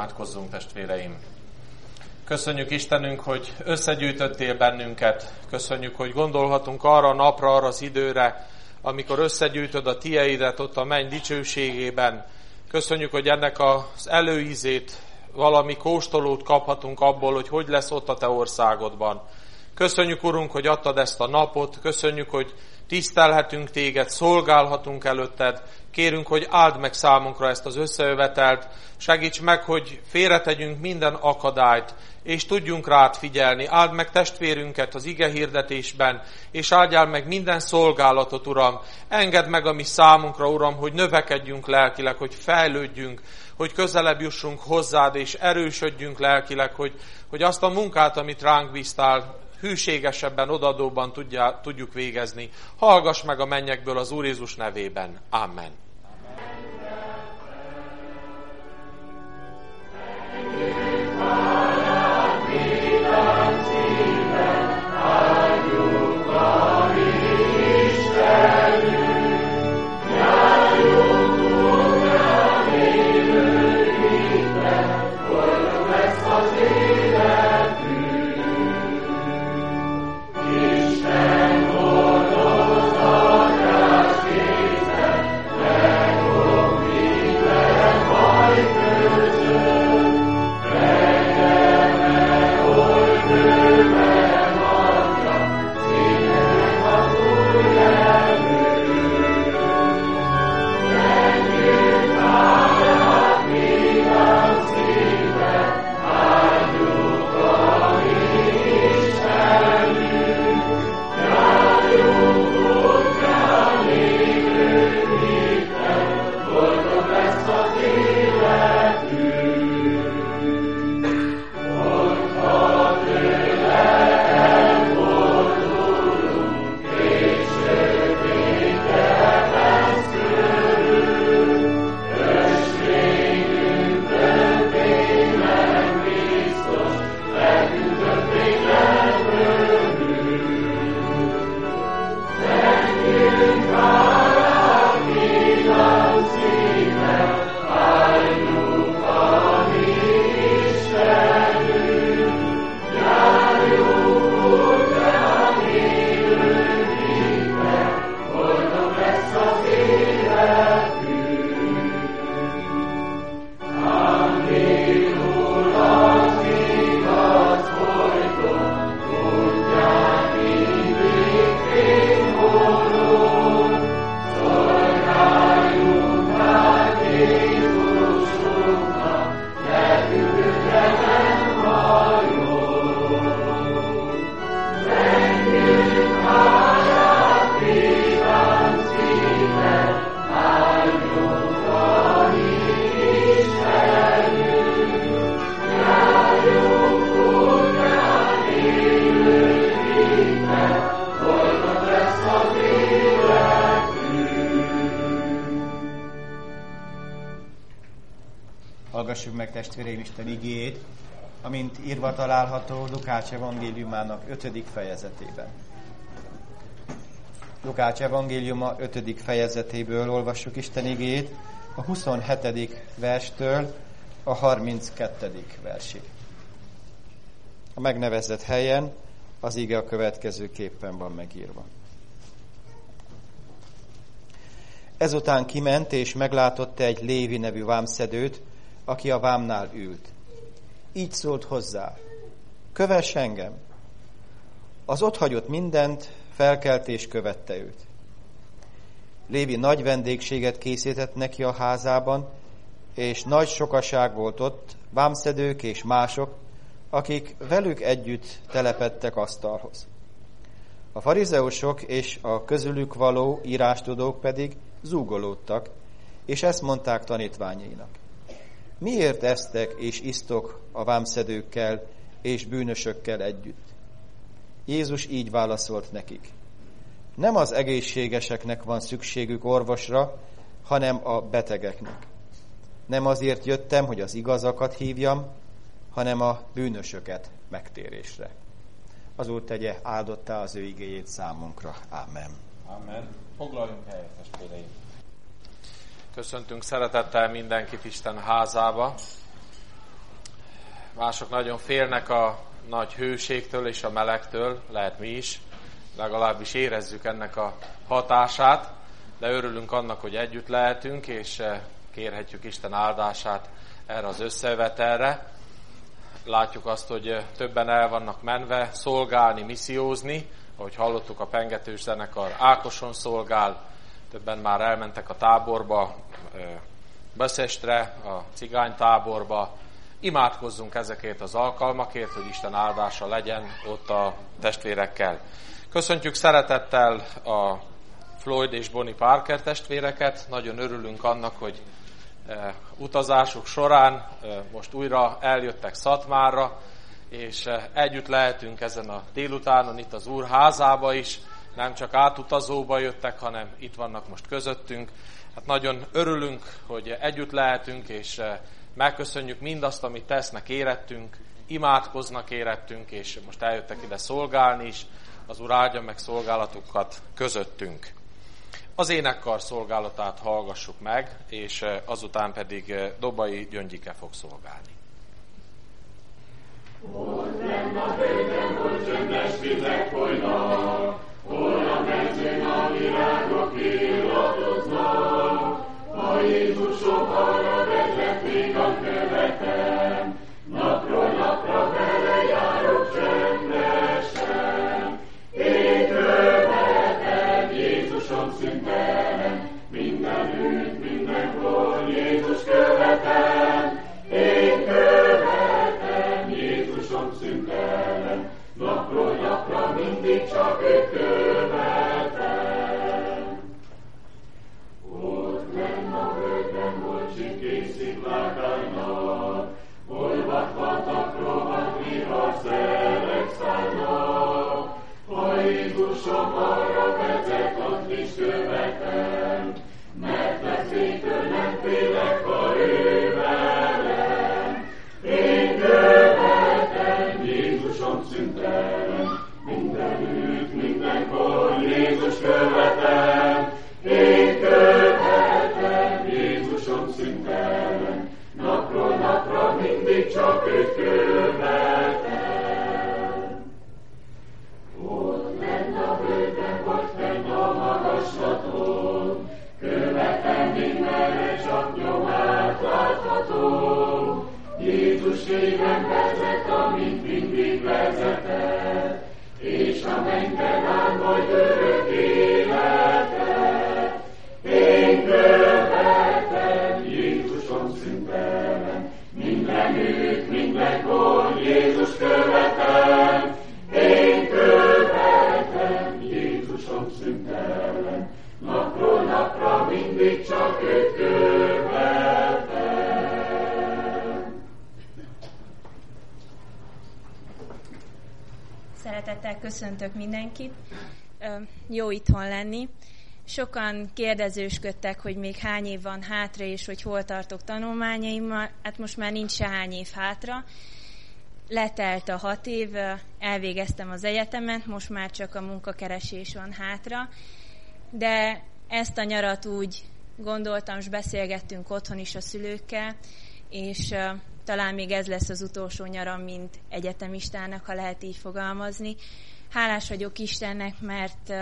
Imádkozzunk, testvéreim! Köszönjük, Istenünk, hogy összegyűjtöttél bennünket. Köszönjük, hogy gondolhatunk arra a napra, arra az időre, amikor összegyűjtöd a tieidet ott a menny dicsőségében. Köszönjük, hogy ennek az előízét, valami kóstolót kaphatunk abból, hogy lesz ott a te országodban. Köszönjük, Urunk, hogy adtad ezt a napot, köszönjük, hogy tisztelhetünk téged, szolgálhatunk előtted. Kérünk, hogy áld meg számunkra ezt az összejövetelt, segíts meg, hogy félretegyünk minden akadályt, és tudjunk rád figyelni. Áld meg testvérünket az ige hirdetésben, és áldjál meg minden szolgálatot, Uram. Engedd meg a mi számunkra, Uram, hogy növekedjünk lelkileg, hogy fejlődjünk, hogy közelebb jussunk hozzád, és erősödjünk lelkileg, hogy azt a munkát, amit ránk bíztál, hűségesebben, odadóban tudjuk végezni. Hallgass meg a mennyekből az Úr Jézus nevében. Amen. Hallgassuk meg, testvéreim, Isten igéjét, amint írva található Lukács evangéliumának 5. fejezetében. Lukács evangéliuma 5. fejezetéből olvassuk Isten igéjét a 27. verstől a 32. versig. A megnevezett helyen az ige a következőképpen van megírva. Ezután kiment, és meglátotta egy Lévi nevű vámszedőt, aki a vámnál ült. Így szólt hozzá: kövess engem! Az otthagyott mindent, felkelt és követte őt. Lévi nagy vendégséget készített neki a házában, és nagy sokaság volt ott, vámszedők és mások, akik velük együtt telepedtek asztalhoz. A farizeusok és a közülük való írástudók pedig zúgolódtak, és ezt mondták tanítványainak: miért esztek és isztok a vámszedőkkel és bűnösökkel együtt? Jézus így válaszolt nekik: nem az egészségeseknek van szükségük orvosra, hanem a betegeknek. Nem azért jöttem, hogy az igazakat hívjam, hanem a bűnösöket megtérésre. Az Úr tegye áldottá az ő igéjét számunkra. Amen. Amen. Foglaljunk helyet, testvéreim. Köszöntünk szeretettel mindenkit Isten házába. mások nagyon félnek a nagy hőségtől és a melegtől, lehet mi is, legalábbis érezzük ennek a hatását, de örülünk annak, hogy együtt lehetünk, és kérhetjük Isten áldását erre az összevetelre. Látjuk azt, hogy többen el vannak menve szolgálni, missziózni, ahogy hallottuk, a pengetős zenekar Ákoson szolgál, többen már elmentek a táborba, Beszestre, a cigánytáborba. Imádkozzunk ezekért az alkalmakért, hogy Isten áldása legyen ott a testvérekkel. Köszöntjük szeretettel a Floyd és Bonnie Parker testvéreket. Nagyon örülünk annak, hogy utazásuk során most újra eljöttek Szatmárra, és együtt lehetünk ezen a délutánon itt az Úr házába is. Nem csak átutazóba jöttek, hanem itt vannak most közöttünk. Hát nagyon örülünk, hogy együtt lehetünk, és megköszönjük mindazt, amit tesznek érettünk, imádkoznak érettünk, és most eljöttek ide szolgálni is. Az Úr áldja meg szolgálatukat közöttünk. Az énekkar szolgálatát hallgassuk meg, és azután pedig Dobai Gyöngyike fog szolgálni. Ott lenn a földön, hogy csöndes vizek folynak, hol a mezőn a virágok illatoznak. A Jézusok arra vezették a követem, napról napra vele járok csöndesen. Én követem, Jézusom szüntelen, mindenütt, mindenkor Jézus követem. Én követem, Jézusom szüntelen, napról napra mindig csak őt követem. Ott lenn a földön, hol csinkés sziklák állnak, hol vadvatak rohadt vihar szelek szállnak. Ha Jézusom arra vezet, azt is követem, mert veszélytől nem félek, ha ő velem. Én követem, Jézusom szüntelen, mindenütt, mindenkor Jézus követem. Én követem, Jézusom szüntelen, napról napra mindig csak őt követem. Ott lenn a völgyben, vagy fenn a magaslaton, követem mindenre, csak nyomát láthatom. Jézus égen vezet, amint mindig vezetett, és a mennyben áll majd örök életet. Én követem, Jézusom szüntelen, mindenütt, mindenkor Jézus követem. Én követem, Jézusom szüntelen, napról napra mindig csak őt követem. Szeretettel köszöntök mindenkit. Jó itthon lenni. Sokan kérdezősködtek, hogy még hány év van hátra, és hogy hol tartok tanulmányaimmal. Hát most már nincs se hány év hátra. Letelt a 6 év, elvégeztem az egyetemet, most már csak a munkakeresés van hátra. De ezt a nyarat úgy gondoltam, és beszélgettünk otthon is a szülőkkel, és talán még ez lesz az utolsó nyaram, mint egyetemistának, ha lehet így fogalmazni. Hálás vagyok Istennek, mert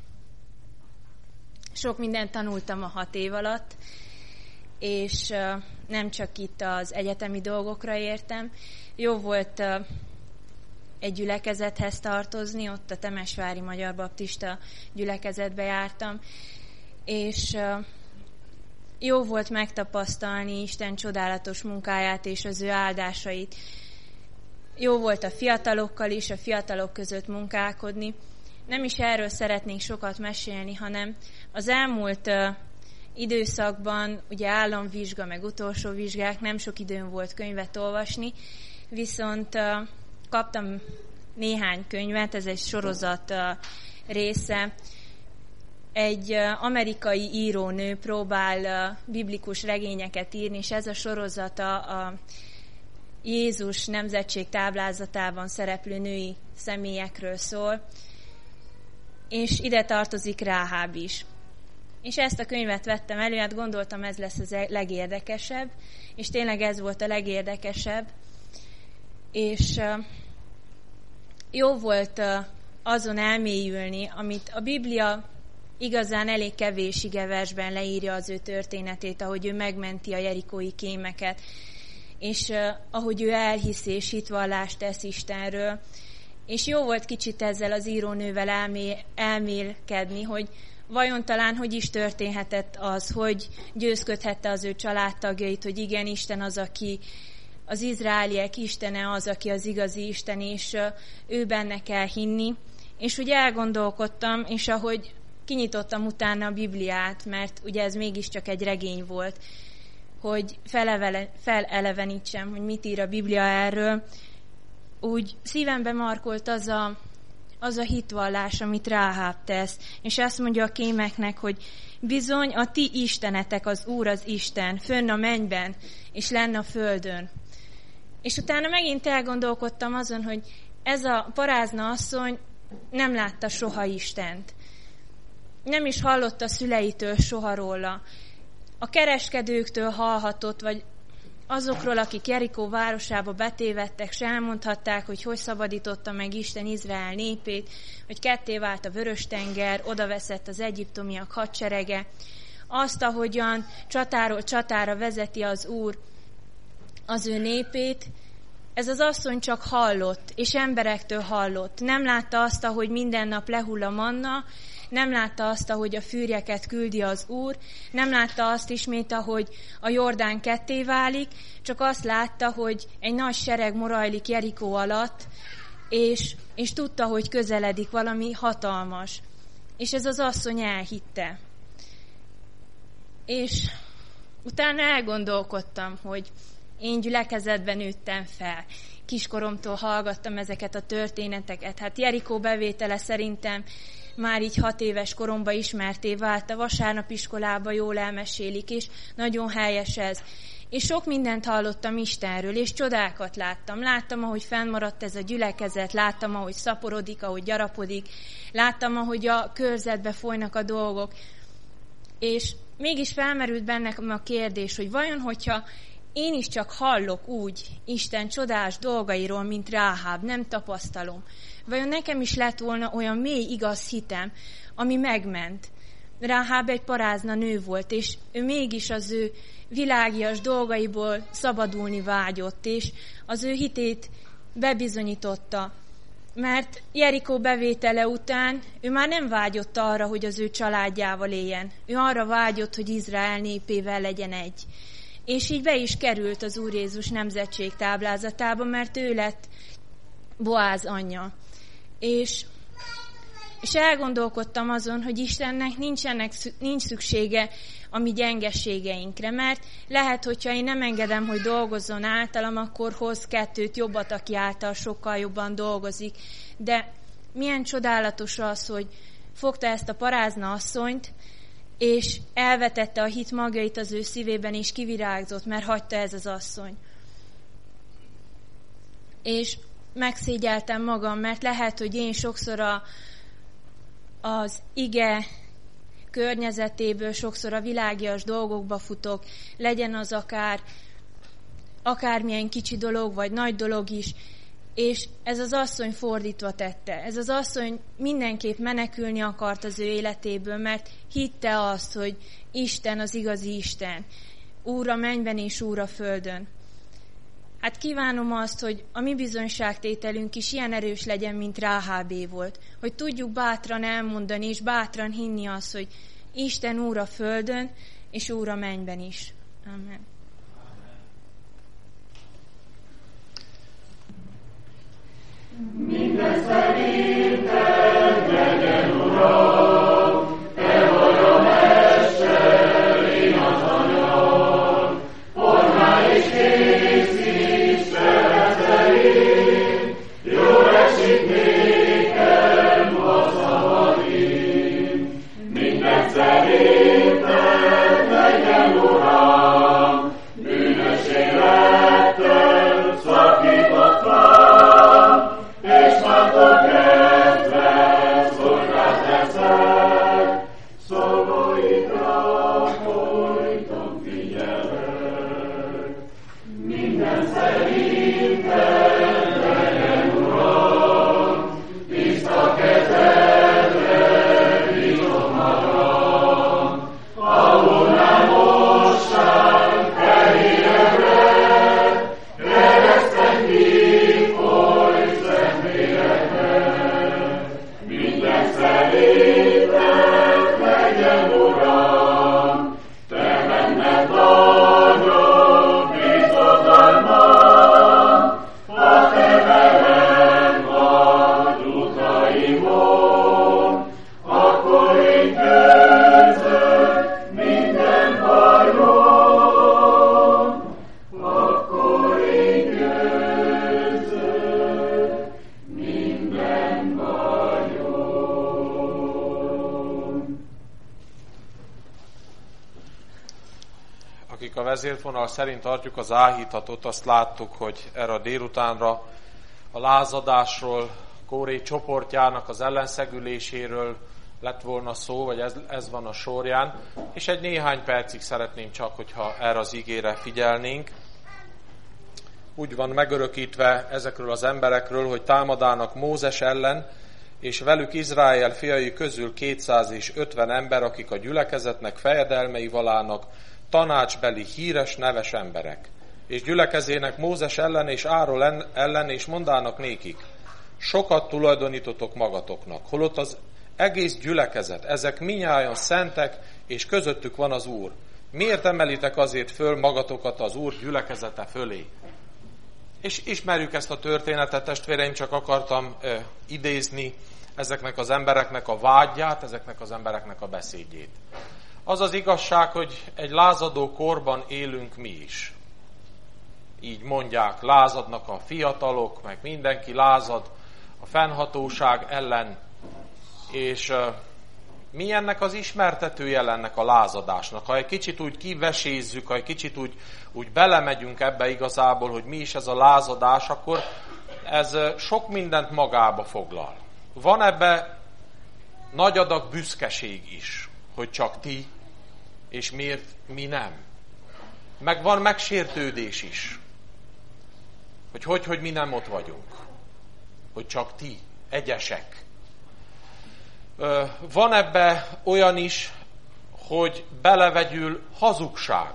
sok mindent tanultam a 6 év alatt, és nem csak itt az egyetemi dolgokra értem. Jó volt egy gyülekezethez tartozni, ott a Temesvári Magyar Baptista gyülekezetbe jártam, és jó volt megtapasztalni Isten csodálatos munkáját és az ő áldásait. Jó volt a fiatalokkal is, a fiatalok között munkálkodni. Nem is erről szeretnék sokat mesélni, hanem az elmúlt időszakban, ugye államvizsga, meg utolsó vizsgák, nem sok időm volt könyvet olvasni, viszont kaptam néhány könyvet, ez egy sorozat része. Egy amerikai írónő próbál biblikus regényeket írni, és ez a sorozata a Jézus nemzetség táblázatában szereplő női személyekről szól, és ide tartozik Ráháb is. És ezt a könyvet vettem elő, hát gondoltam, ez lesz a legérdekesebb, és tényleg ez volt a legérdekesebb. És jó volt azon elmélyülni, amit a Biblia igazán elég kevés igeversben leírja az ő történetét, ahogy ő megmenti a jerikói kémeket, és ahogy ő elhiszi és hitvallást tesz Istenről. És jó volt kicsit ezzel az írónővel elmélkedni, hogy vajon talán hogy is történhetett az, hogy győzködhette az ő családtagjait, hogy igen, Isten az, aki az izraeliek Istene, az, aki az igazi Isten, és ő benne kell hinni. És úgy elgondolkodtam, és ahogy kinyitottam utána a Bibliát, mert ugye ez mégiscsak egy regény volt, hogy felelevenítsem, hogy mit ír a Biblia erről, úgy szívembe markolt az a hitvallás, amit Ráháb tesz, és azt mondja a kémeknek, hogy bizony a ti istenetek az Úr az Isten, fönn a mennyben, és lenn a földön. És utána megint elgondolkodtam azon, hogy ez a parázna asszony nem látta soha Istent. Nem is hallott a szüleitől soha róla. A kereskedőktől hallhatott, vagy azokról, akik Jerikó városába betévedtek, s elmondhatták, hogy szabadította meg Isten Izrael népét, hogy ketté vált a Vörös-tenger, odaveszett az egyiptomiak hadserege. Azt, ahogyan csatáról csatára vezeti az Úr az ő népét, ez az asszony csak hallott, és emberektől hallott. Nem látta azt, ahogy minden nap lehull a manna, nem látta azt, ahogy a fűrjeket küldi az Úr, nem látta azt ismét, ahogy a Jordán ketté válik, csak azt látta, hogy egy nagy sereg morajlik Jerikó alatt, és tudta, hogy közeledik valami hatalmas. És ez az asszony elhitte. És utána elgondolkodtam, hogy én gyülekezetben nőttem fel. Kiskoromtól hallgattam ezeket a történeteket. Hát Jerikó bevétele szerintem már így 6 éves koromban ismerté vált, a vasárnapiskolába jól elmesélik, és nagyon helyes ez. És sok mindent hallottam Istenről, és csodákat láttam. Láttam, ahogy fennmaradt ez a gyülekezet, láttam, ahogy szaporodik, ahogy gyarapodik, láttam, ahogy a körzetbe folynak a dolgok. És mégis felmerült bennem a kérdés, hogy vajon, hogyha én is csak hallok úgy Isten csodás dolgairól, mint Ráháb, nem tapasztalom. Vajon nekem is lett volna olyan mély igaz hitem, ami megment. Ráháb egy parázna nő volt, és ő mégis az ő világias dolgaiból szabadulni vágyott, és az ő hitét bebizonyította. Mert Jerikó bevétele után ő már nem vágyott arra, hogy az ő családjával éljen. Ő arra vágyott, hogy Izrael népével legyen egy. És így be is került az Úr Jézus nemzetség táblázatába, mert ő lett Boáz anyja. És elgondolkodtam azon, hogy Istennek nincs szüksége a mi gyengeségeinkre, mert lehet, hogyha én nem engedem, hogy dolgozzon általam, akkor hoz 2 jobbat, aki által sokkal jobban dolgozik. De milyen csodálatos az, hogy fogta ezt a parázna asszonyt, és elvetette a hit magjait az ő szívében, és kivirágzott, mert hagyta ez az asszony. És megszégyeltem magam, mert lehet, hogy én sokszor az ige környezetéből, sokszor a világias dolgokba futok, legyen az akármilyen kicsi dolog, vagy nagy dolog is, és ez az asszony fordítva tette. Ez az asszony mindenképp menekülni akart az ő életéből, mert hitte azt, hogy Isten az igazi Isten. Úr a mennyben és Úr a földön. Hát kívánom azt, hogy a mi bizonyságtételünk is ilyen erős legyen, mint Ráhábé volt. Hogy tudjuk bátran elmondani és bátran hinni azt, hogy Isten Úr a földön és Úr a mennyben is. Amen. Minden szerinted legyen, Uram, te vagy a mester, én az anyag, formálj és készíts veled szerint, jól esik nékem a szavaim. Minden szerinted legyen, Uram, bűnös élettel szakított fel, és a vezérfonal szerint tartjuk az áhítatot, azt láttuk, hogy erre a délutánra a lázadásról, Kóré csoportjának az ellenszegüléséről lett volna szó, vagy ez van a sorján, és egy néhány percig szeretném csak, hogyha erre az igére figyelnénk. Úgy van megörökítve ezekről az emberekről, hogy támadának Mózes ellen, és velük Izrael fiai közül 250 ember, akik a gyülekezetnek fejedelmei valának, tanácsbeli, híres, neves emberek. És gyülekezének Mózes ellen és Áron ellen, és mondának nékik, sokat tulajdonítotok magatoknak, holott az egész gyülekezet, ezek minnyájan szentek, és közöttük van az Úr. Miért emelitek azért föl magatokat az Úr gyülekezete fölé? És ismerjük ezt a történetet, testvéreim, csak akartam idézni ezeknek az embereknek a vágyát, ezeknek az embereknek a beszédjét. Az az igazság, hogy egy lázadó korban élünk mi is. Így mondják, lázadnak a fiatalok, meg mindenki lázad a fennhatóság ellen, és mi ennek az ismertetője ennek a lázadásnak? Ha egy kicsit úgy kivesézzük, ha egy kicsit úgy belemegyünk ebbe igazából, hogy mi is ez a lázadás, akkor ez sok mindent magába foglal. Van ebbe nagy adag büszkeség is, hogy csak ti, és miért mi nem. Meg van megsértődés is, hogy mi nem ott vagyunk. Hogy csak ti, egyesek. Van ebbe olyan is, hogy belevegyül hazugság.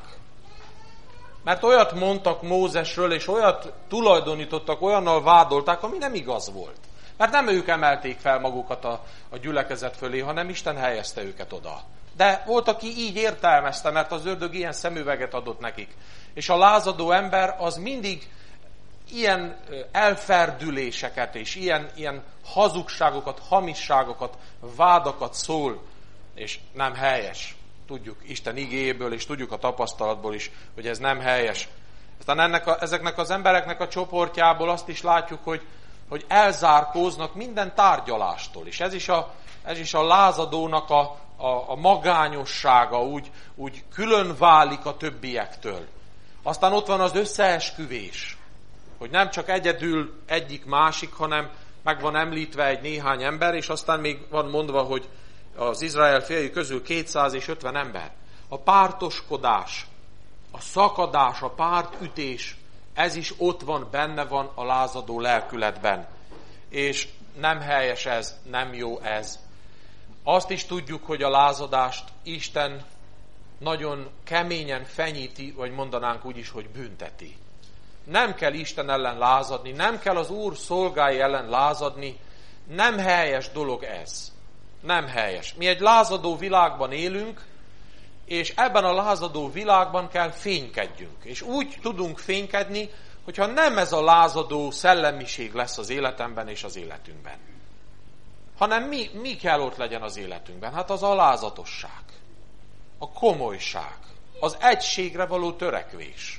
Mert olyat mondtak Mózesről, és olyat tulajdonítottak, olyannal vádolták, ami nem igaz volt. Mert nem ők emelték fel magukat a gyülekezet fölé, hanem Isten helyezte őket oda. De volt, aki így értelmezte, mert az ördög ilyen szemüveget adott nekik. És a lázadó ember az mindig ilyen elferdüléseket és ilyen hazugságokat, hamisságokat, vádakat szól, és nem helyes. Tudjuk Isten igéjéből, és tudjuk a tapasztalatból is, hogy ez nem helyes. Aztán ezeknek az embereknek a csoportjából azt is látjuk, hogy elzárkóznak minden tárgyalástól. És ez is a lázadónak a magányossága, úgy külön válik a többiektől. Aztán ott van az összeesküvés, hogy nem csak egyedül egyik másik, hanem meg van említve egy néhány ember, és aztán még van mondva, hogy az Izrael fiai közül 250 ember. A pártoskodás, a szakadás, a pártütés, ez is ott van, benne van a lázadó lelkületben. És nem helyes ez, nem jó ez. Azt is tudjuk, hogy a lázadást Isten nagyon keményen fenyíti, vagy mondanánk úgy is, hogy bünteti. Nem kell Isten ellen lázadni, nem kell az Úr szolgái ellen lázadni, nem helyes dolog ez. Nem helyes. Mi egy lázadó világban élünk, és ebben a lázadó világban kell fénykedjünk. És úgy tudunk fénykedni, hogyha nem ez a lázadó szellemiség lesz az életemben és az életünkben. Hanem mi kell ott legyen az életünkben? Hát az alázatosság, a komolyság, az egységre való törekvés.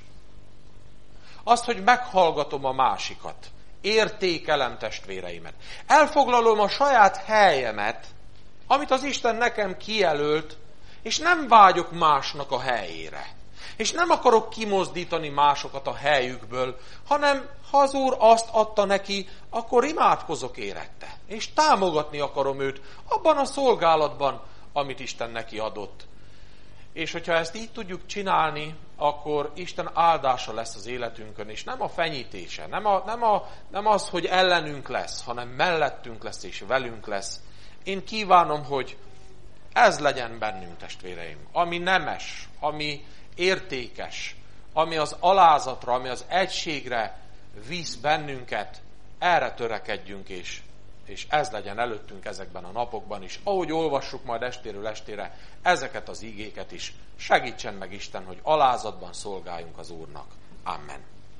Azt, hogy meghallgatom a másikat, értékelem testvéreimet. Elfoglalom a saját helyemet, amit az Isten nekem kijelölt, és nem vágyok másnak a helyére. És nem akarok kimozdítani másokat a helyükből, hanem ha az Úr azt adta neki, akkor imádkozok érette. És támogatni akarom őt abban a szolgálatban, amit Isten neki adott. És hogyha ezt így tudjuk csinálni, akkor Isten áldása lesz az életünkön, és nem a fenyítése, nem az, hogy ellenünk lesz, hanem mellettünk lesz és velünk lesz. Én kívánom, hogy ez legyen bennünk, testvéreim, ami nemes, ami értékes, ami az alázatra, ami az egységre visz bennünket, erre törekedjünk, és ez legyen előttünk ezekben a napokban is. Ahogy olvassuk majd estéről estére ezeket az igéket is, segítsen meg Isten, hogy alázatban szolgáljunk az Úrnak. Amen.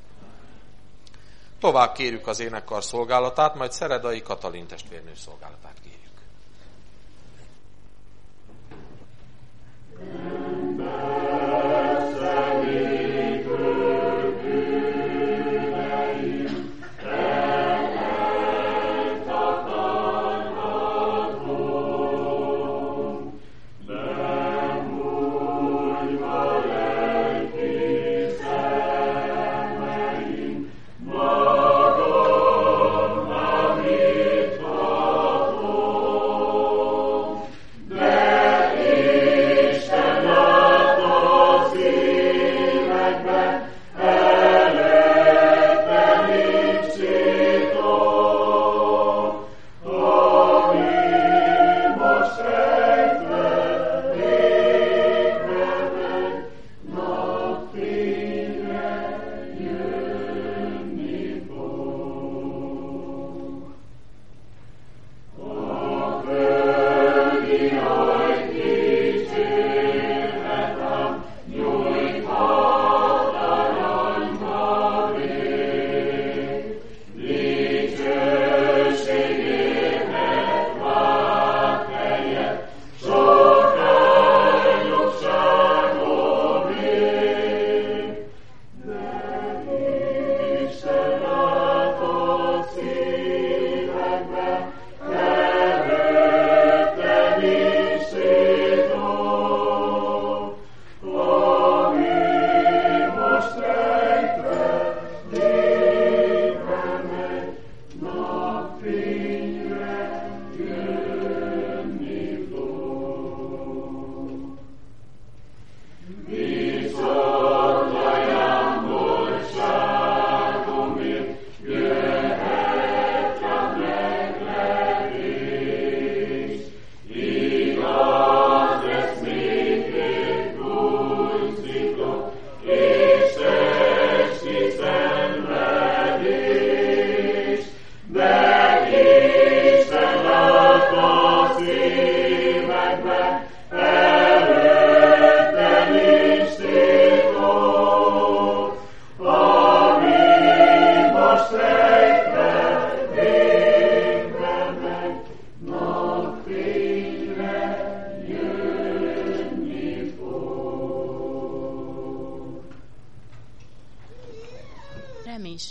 Tovább kérjük az énekkar szolgálatát, majd Szeredai Katalin testvérnő szolgálatát kérjük. Thank you.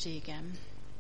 fenségem.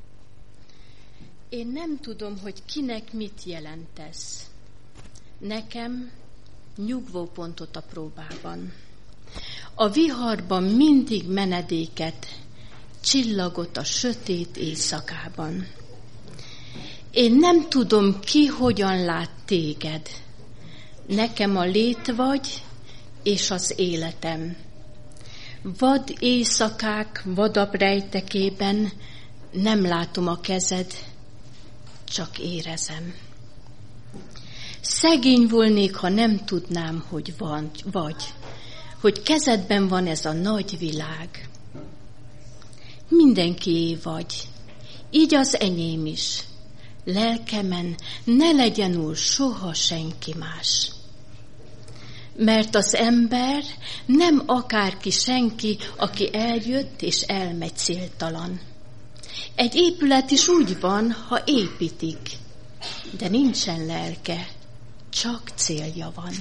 Én nem tudom, hogy kinek mit jelentesz. Nekem nyugvópontot a próbában. A viharban mindig menedéket, csillagot a sötét éjszakában. Én nem tudom, ki hogyan lát téged. Nekem a lét vagy, és az életem. Vad éjszakák vadabb rejtekében nem látom a kezed, csak érezem. Szegény volnék, ha nem tudnám, hogy vagy, hogy kezedben van ez a nagy világ. Mindenkié vagy, így az enyém is. Lelkemen ne legyen úr soha senki más. Mert az ember nem akárki senki, aki eljött és elmegy céltalan. Egy épület is úgy van, ha építik, de nincsen lelke, csak célja van.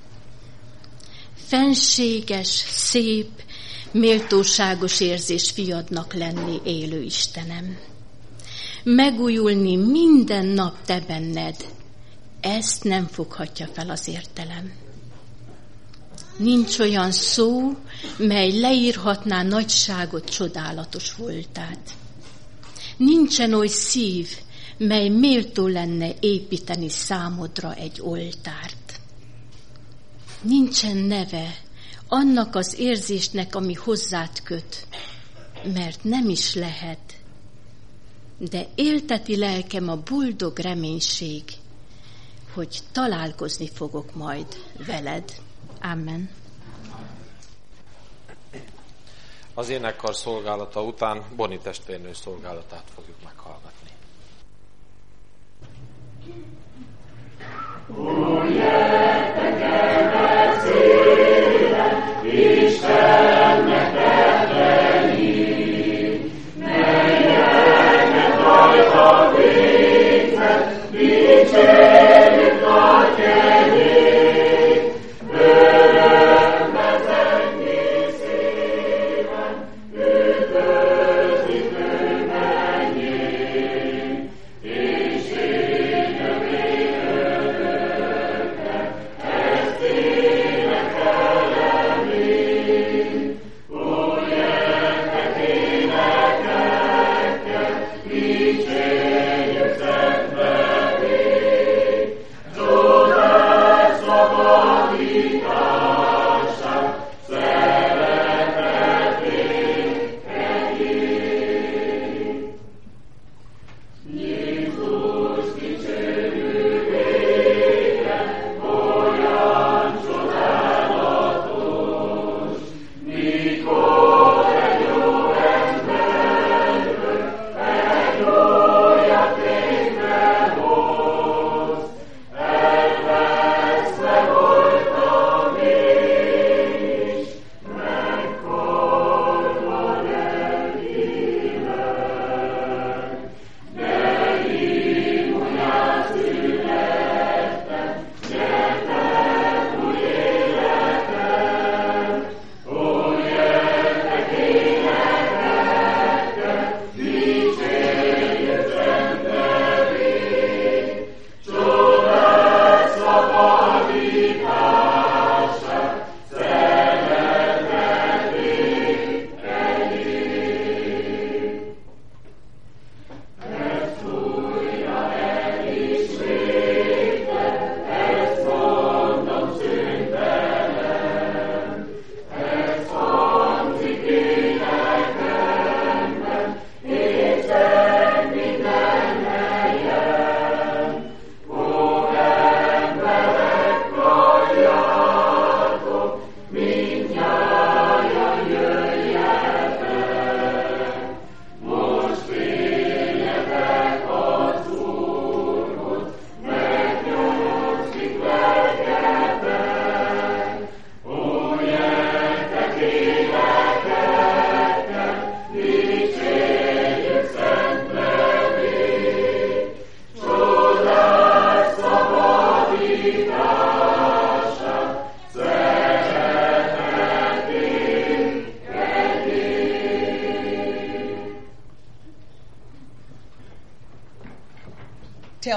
Fenséges, szép, méltóságos érzés fiadnak lenni, élő Istenem. Megújulni minden nap te benned, ezt nem foghatja fel az értelem. Nincs olyan szó, mely leírhatná nagyságot, csodálatos voltát. Nincsen oly szív, mely méltó lenne építeni számodra egy oltárt. Nincsen neve annak az érzésnek, ami hozzád köt, mert nem is lehet. De élteti lelkem a boldog reménység, hogy találkozni fogok majd veled. Amen. Az énekkar szolgálata után Boni testvérnő szolgálatát fogjuk meghallgatni. Jöttek el szépen, Istennek tetlenyi, melyeket rajta végzett, dicsérjük nagy kegyét, örömmel zengi szíven, üdvözlik ő mennyét.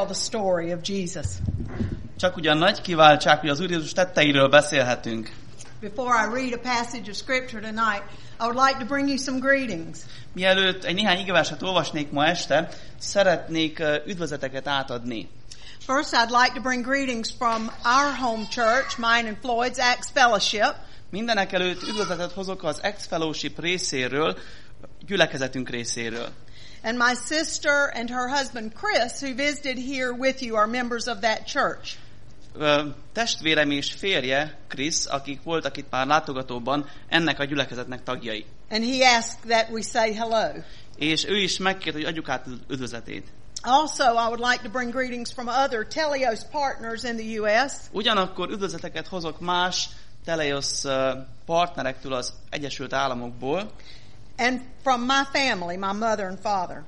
the story of Jesus. Csak ugyan nagy kiváltság, hogy az Úr Jézus tetteiről beszélhetünk. Before I read a passage of scripture tonight, I would like to bring you some greetings. Mielőtt egy néhány igeverset olvasnék ma este, szeretnék üdvözleteket átadni. First, I'd like to bring greetings from our home church, mine and Floyd's Acts Fellowship. Mindenek előtt üdvözletet hozok az Acts Fellowship részéről, gyülekezetünk részéről. And my sister and her husband Chris, who visited here with you, are members of that church. Testvérem és férje, Chris, akik voltak itt már látogatóban, ennek a gyülekezetnek tagjai. And he asked that we say hello. És ő is megkért, hogy adjuk át üdvözletét. Also, I would like to bring greetings from other Telios partners in the U.S. Ugyanakkor üdvözleteket hozok más Telios partnerektől az Egyesült Államokból. And from my family, my mother and father.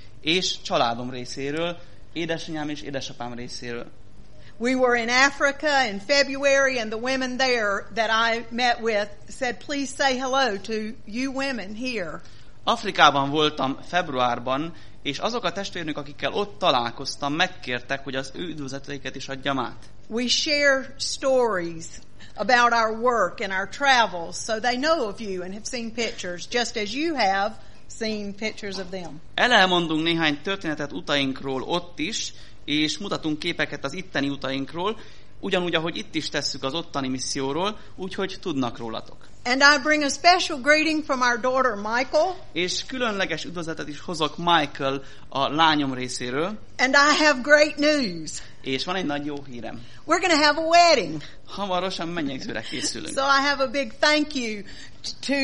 És családom részéről, édesanyám és édesapám részéről. We were in Africa in February, and the women there that I met with said, please say hello to you women here. Afrikában voltam februárban, és azok a testvérnök, akikkel ott találkoztam, megkértek, hogy az ő üdvözleteiket is adjam át. We share stories about our work and our travels, so they know of you and have seen pictures, just as you have seen pictures of them. Elmondunk néhány történetet utainkról ott is, és mutatunk képeket az itteni utainkról, ugyanúgy, ahogy itt is tesszük az ottani misszióról, úgyhogy tudnak rólatok. And I bring a special greeting from our daughter Michael. És különleges üdvözletet is hozok Michael, a lányom részéről. And I have great news. És van egy nagy jó hírem. We're going to have a wedding. Hamarosan mennyegzőre készülünk. So I have a big thank you to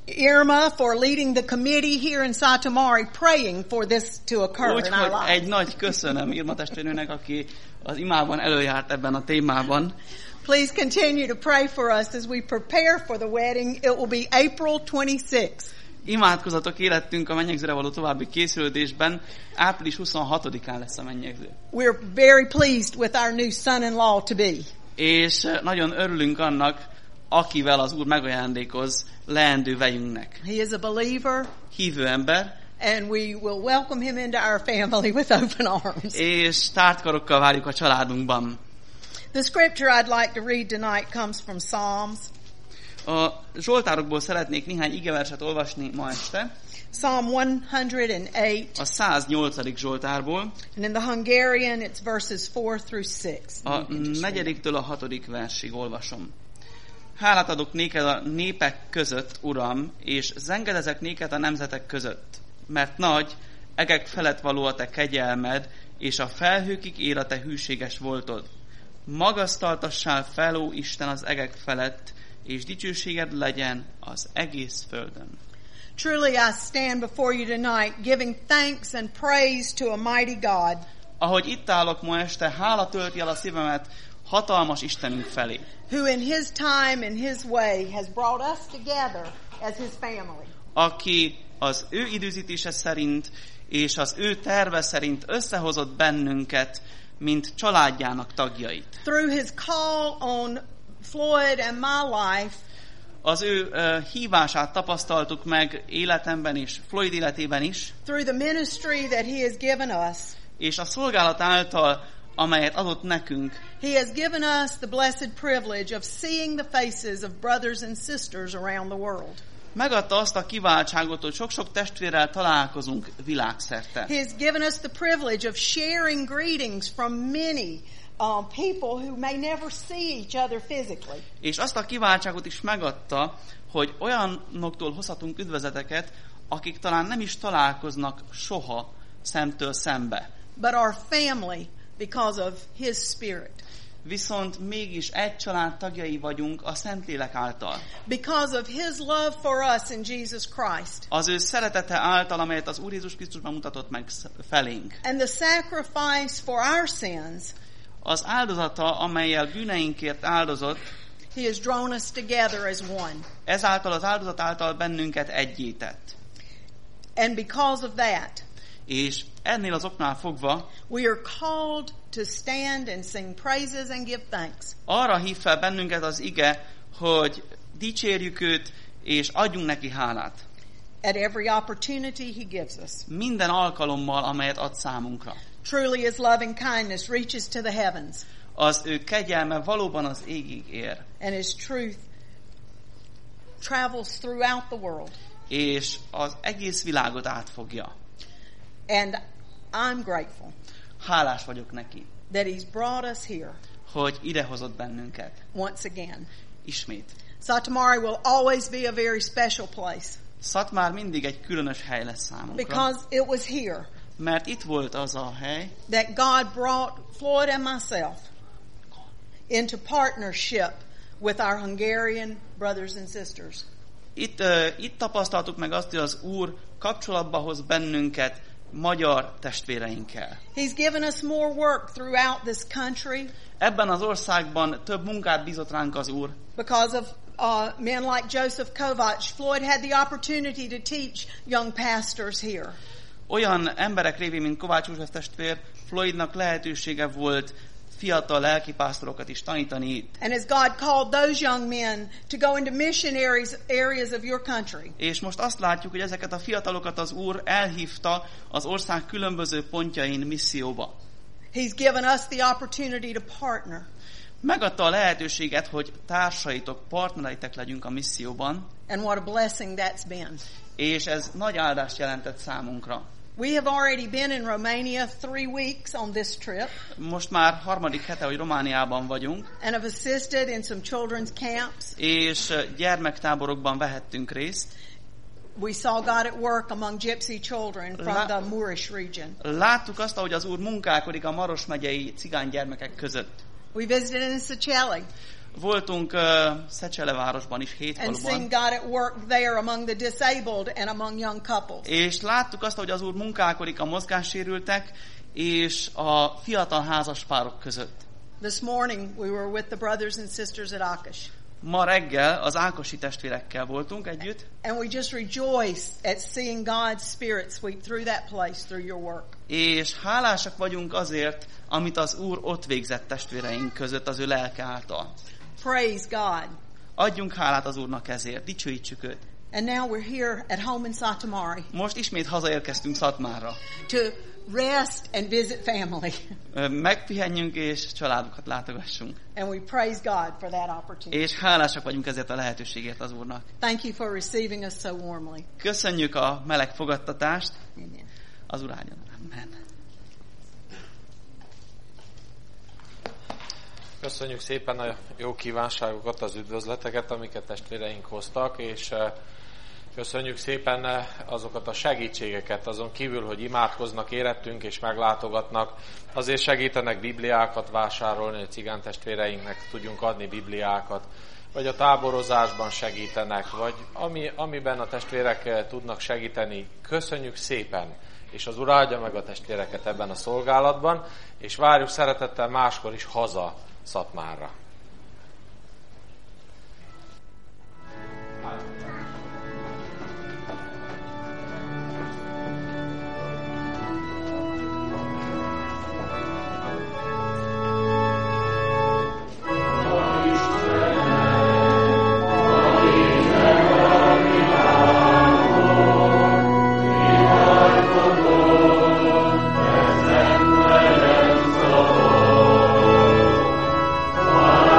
Irma for leading the committee here in Satamarhi, praying for this to occur in our lives. Egy nagy köszönöm Irma testvérnőnek, aki az imában előjárt ebben a témában. Please continue to pray for us as we prepare for the wedding. It will be April 26th. Imádkozatok érettünk a mennyegzőre való további készülődésben. Április 26-án lesz a mennyegző. We're very pleased with our new son-in-law to be. És nagyon örülünk annak, akivel az Úr megajándékoz leendő vejünknek. He is a believer. Hívő ember. And we will welcome him into our family with open arms. És tárt karokkal várjuk a családunkban. The scripture I'd like to read tonight comes from Psalms. A Zsoltárokból szeretnék néhány igeverset olvasni ma este. Psalm 108. A 108. Zsoltárból. And in the Hungarian it's verses 4 through 6. A 4-től a 6. versig olvasom. Hálát adok néked a népek között, Uram, és zengedezek néked a nemzetek között, mert nagy, egek felett való a te kegyelmed, és a felhőkig ér a te hűséges voltod. Magasztaltassál fel, ó Isten, az egek felett, és dicsőséged legyen az egész földön. Truly I stand before you tonight, giving thanks and praise to a mighty God. Ahogy itt állok ma este, hála tölti el a szívemet hatalmas Istenünk felé. Who in his time and his way has brought us together as his family. Aki az ő időzítése szerint és az ő terve szerint összehozott bennünket, mint családjának tagjait. Through his call on Floyd and my life, az ő hívását tapasztaltuk meg életemben és Floyd életében is. Through the ministry that he has given us. És a szolgálat által, amelyet adott nekünk. He has given us the blessed privilege of seeing the faces of brothers and sisters around the world. Megadta azt a kiváltságot, hogy sok-sok testvérrel találkozunk világszerte. He has given us the privilege of sharing greetings from many people who may never see each other physically. És azt a kiváltságot is megadta, hogy olyanoktól hozhatunk üdvözleteket, akik talán nem is találkoznak soha szemtől szembe. But our family because of his spirit. Viszont mégis egy család tagjai vagyunk a Szentlélek által. Because of his love for us in Jesus Christ. Az ő szeretete által, amelyet az Úr Jézus Krisztusban mutatott meg felénk. And the sacrifice for our sins. Az áldozata, amellyel bűneinkért áldozott. He has drawn us together as one. Ezáltal az áldozat által bennünket egyé tett. And because of that, és ennél az oknál fogva, we are called to stand and sing praises and give thanks. Arra hív fel bennünket az ige, hogy dicsérjük őt és adjunk neki hálát. At every opportunity he gives us. Minden alkalommal, amelyet ad számunkra. Truly his loving kindness reaches to the heavens, Az ő kegyelme valóban az égig ér, and his truth travels throughout the world. és az egész világot átfogja. And I'm grateful Hálás vagyok neki, that he's brought us here hogy idehozott bennünket. once again. Ismét. Satamarhi will always be a very special place Szatmár mindig egy különös hely lesz számunkra, because it was here mert itt volt az a hely, that God brought Floyd and myself into partnership with our Hungarian brothers and sisters. Itt tapasztaltuk meg azt, hogy az Úr kapcsolatba hoz bennünket magyar testvéreinkkel. He's given us more work throughout this country Ebben az országban több munkát bízott ránk az Úr, because of men like Joseph Kovacs. Floyd had the opportunity to teach young pastors here. olyan emberek révén, mint Kovács József testvér, Floydnak lehetősége volt fiatal lelkipásztorokat is tanítani itt. And as God called those young men to go into mission areas of your country, És most azt látjuk, hogy ezeket a fiatalokat az Úr elhívta az ország különböző pontjain misszióba. He's given us the opportunity to partner. Megadta a lehetőséget, hogy társaitok, partnereitek legyünk a misszióban, And what a blessing that's been. és ez nagy áldást jelentett számunkra. We have already been in Romania 3 weeks on this trip Most már harmadik hete, hogy Romániában vagyunk, and have assisted in some children's camps. és gyermektáborokban vehettünk részt. We saw God at work among gypsy children from the Moorish region. Láttuk azt, ahogy az Úr munkálkodik a Maros megyei cigány gyermekek között. We visited in Sicily Voltunk Szecsele városban is, and 7 seen faluban, God at work there among the disabled and among young couples. és láttuk azt, hogy az Úr munkálkodik a mozgássérültek és a fiatal házaspárok között. This morning we were with the brothers and sisters at Akash. Ma reggel az ákosi testvérekkel voltunk együtt, And we just rejoice at seeing God's Spirit sweep through that place through your work. és hálásak vagyunk azért, amit az Úr ott végzett testvéreink között az ő lelke által. Praise God. Adjunk hálát az Úrnak ezért, dicsőítsük őt. And now we're here at home in Satamarhi Most ismét hazaérkeztünk Szatmárra. to rest and visit family. Megpihenjünk és családokat látogassunk. And we praise God for that opportunity. És hálásak vagyunk ezért a lehetőségért az Úrnak. Thank you for receiving us so warmly. Köszönjük a meleg fogadtatást. Amen. Az Úr áldjon. Amen. Köszönjük szépen a jó kívánságokat, az üdvözleteket, amiket testvéreink hoztak, és köszönjük szépen azokat a segítségeket, azon kívül, hogy imádkoznak érettünk és meglátogatnak, azért segítenek bibliákat vásárolni, hogy cigány testvéreinknek tudjunk adni bibliákat, vagy a táborozásban segítenek, vagy amiben a testvérek tudnak segíteni. Köszönjük szépen, és az Úr áldja meg a testvéreket ebben a szolgálatban, és várjuk szeretettel máskor is haza Szatmárra. Amen.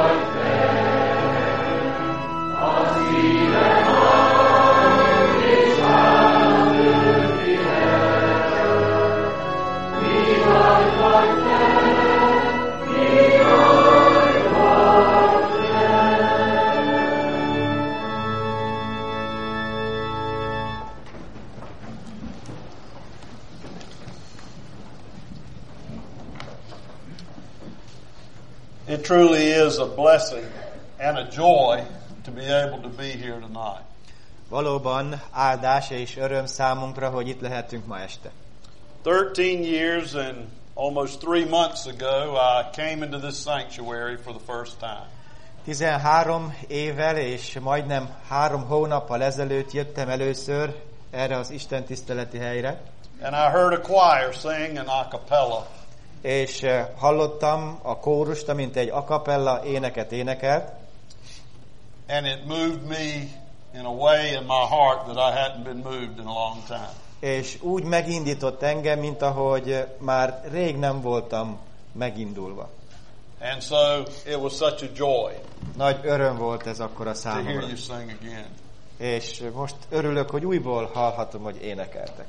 It truly is a blessing and a joy to be able to be here tonight. Valóban áldás és öröm számunkra, hogy itt lehetünk ma este. 13 years and almost 3 months ago, I came into this sanctuary for the first time. 13 évvel és majdnem 3 hónappal ezelőtt jöttem először erre az Isten tiszteleti helyre. And I heard a choir sing an a cappella. És hallottam a kórust, amint egy a cappella éneket énekelt. And it moved me in a way in my heart that I hadn't been moved in a long time. És úgy megindított engem, mint ahogy már rég nem voltam megindulva. And so it was such a joy Nagy öröm volt ez akkor a to hear számomra. you sing again. És most örülök, hogy újból hallhatom, hogy énekeltek.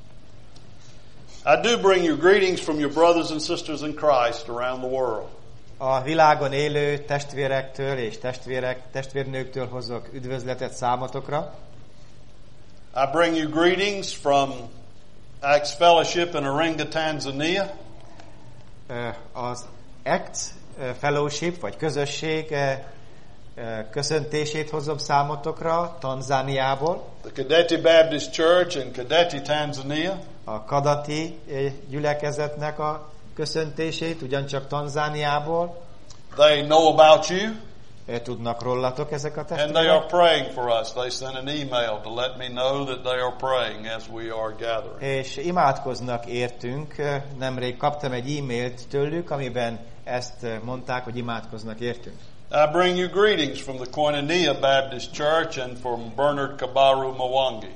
I do bring you greetings from your brothers and sisters in Christ around the world. A világon élő testvérektől és testvérnőktől hozok üdvözletet számotokra. I bring you greetings from Acts Fellowship in Iringa, Tanzania. Az Acts Fellowship, vagy közösség köszöntését hozom számotokra Tanzániából. The Kadeti Baptist Church in Kadeti, Tanzania. A Kadati gyülekezetnek a köszöntését, ugyancsak Tanzániából. They know about you. Tudnak rólatok ezek a And they are testvérek. praying for us. They sent an email to let me know that they are praying as we are gathering. És imádkoznak értünk. Nemrég kaptam egy e-mailt tőlük, amiben ezt mondták, hogy imádkoznak értünk. I bring you greetings from the Koinonia Baptist Church and from Bernard Kabaru Mwangi.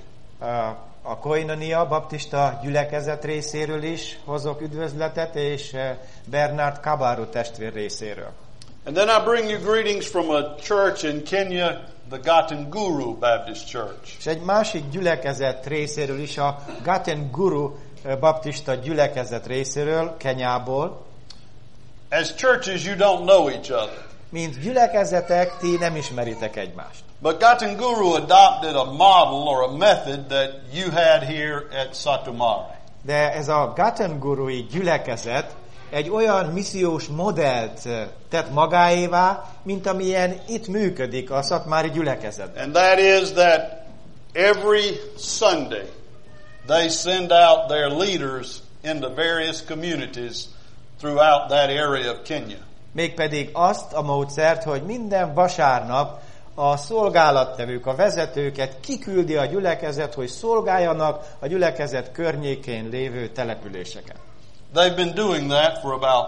A Koinonia baptista gyülekezet részéről is hozok üdvözletet, és Bernard Kabaru testvér részéről. And then I bring you greetings from a church in Kenya, the Gatenguru Baptist Church. És egy másik gyülekezet részéről is, a Gatenguru baptista gyülekezet részéről, Kenyából. As churches, you don't know each other. Mint gyülekezetek, ti nem ismeritek egymást. But Gatenguru adopted a model or a method that you had here at Satumari. De ez a Gatengurui gyülekezet egy olyan missziós modellt tett magáévá, mint amilyen itt működik a szatmári gyülekezetben. And that is that every Sunday they send out their leaders into various communities throughout that area of Kenya. Mégpedig azt a módszert, hogy minden vasárnap a szolgálattevők, a vezetőket kiküldi a gyülekezet, hogy szolgáljanak a gyülekezet környékén lévő településeken. They've been doing that for about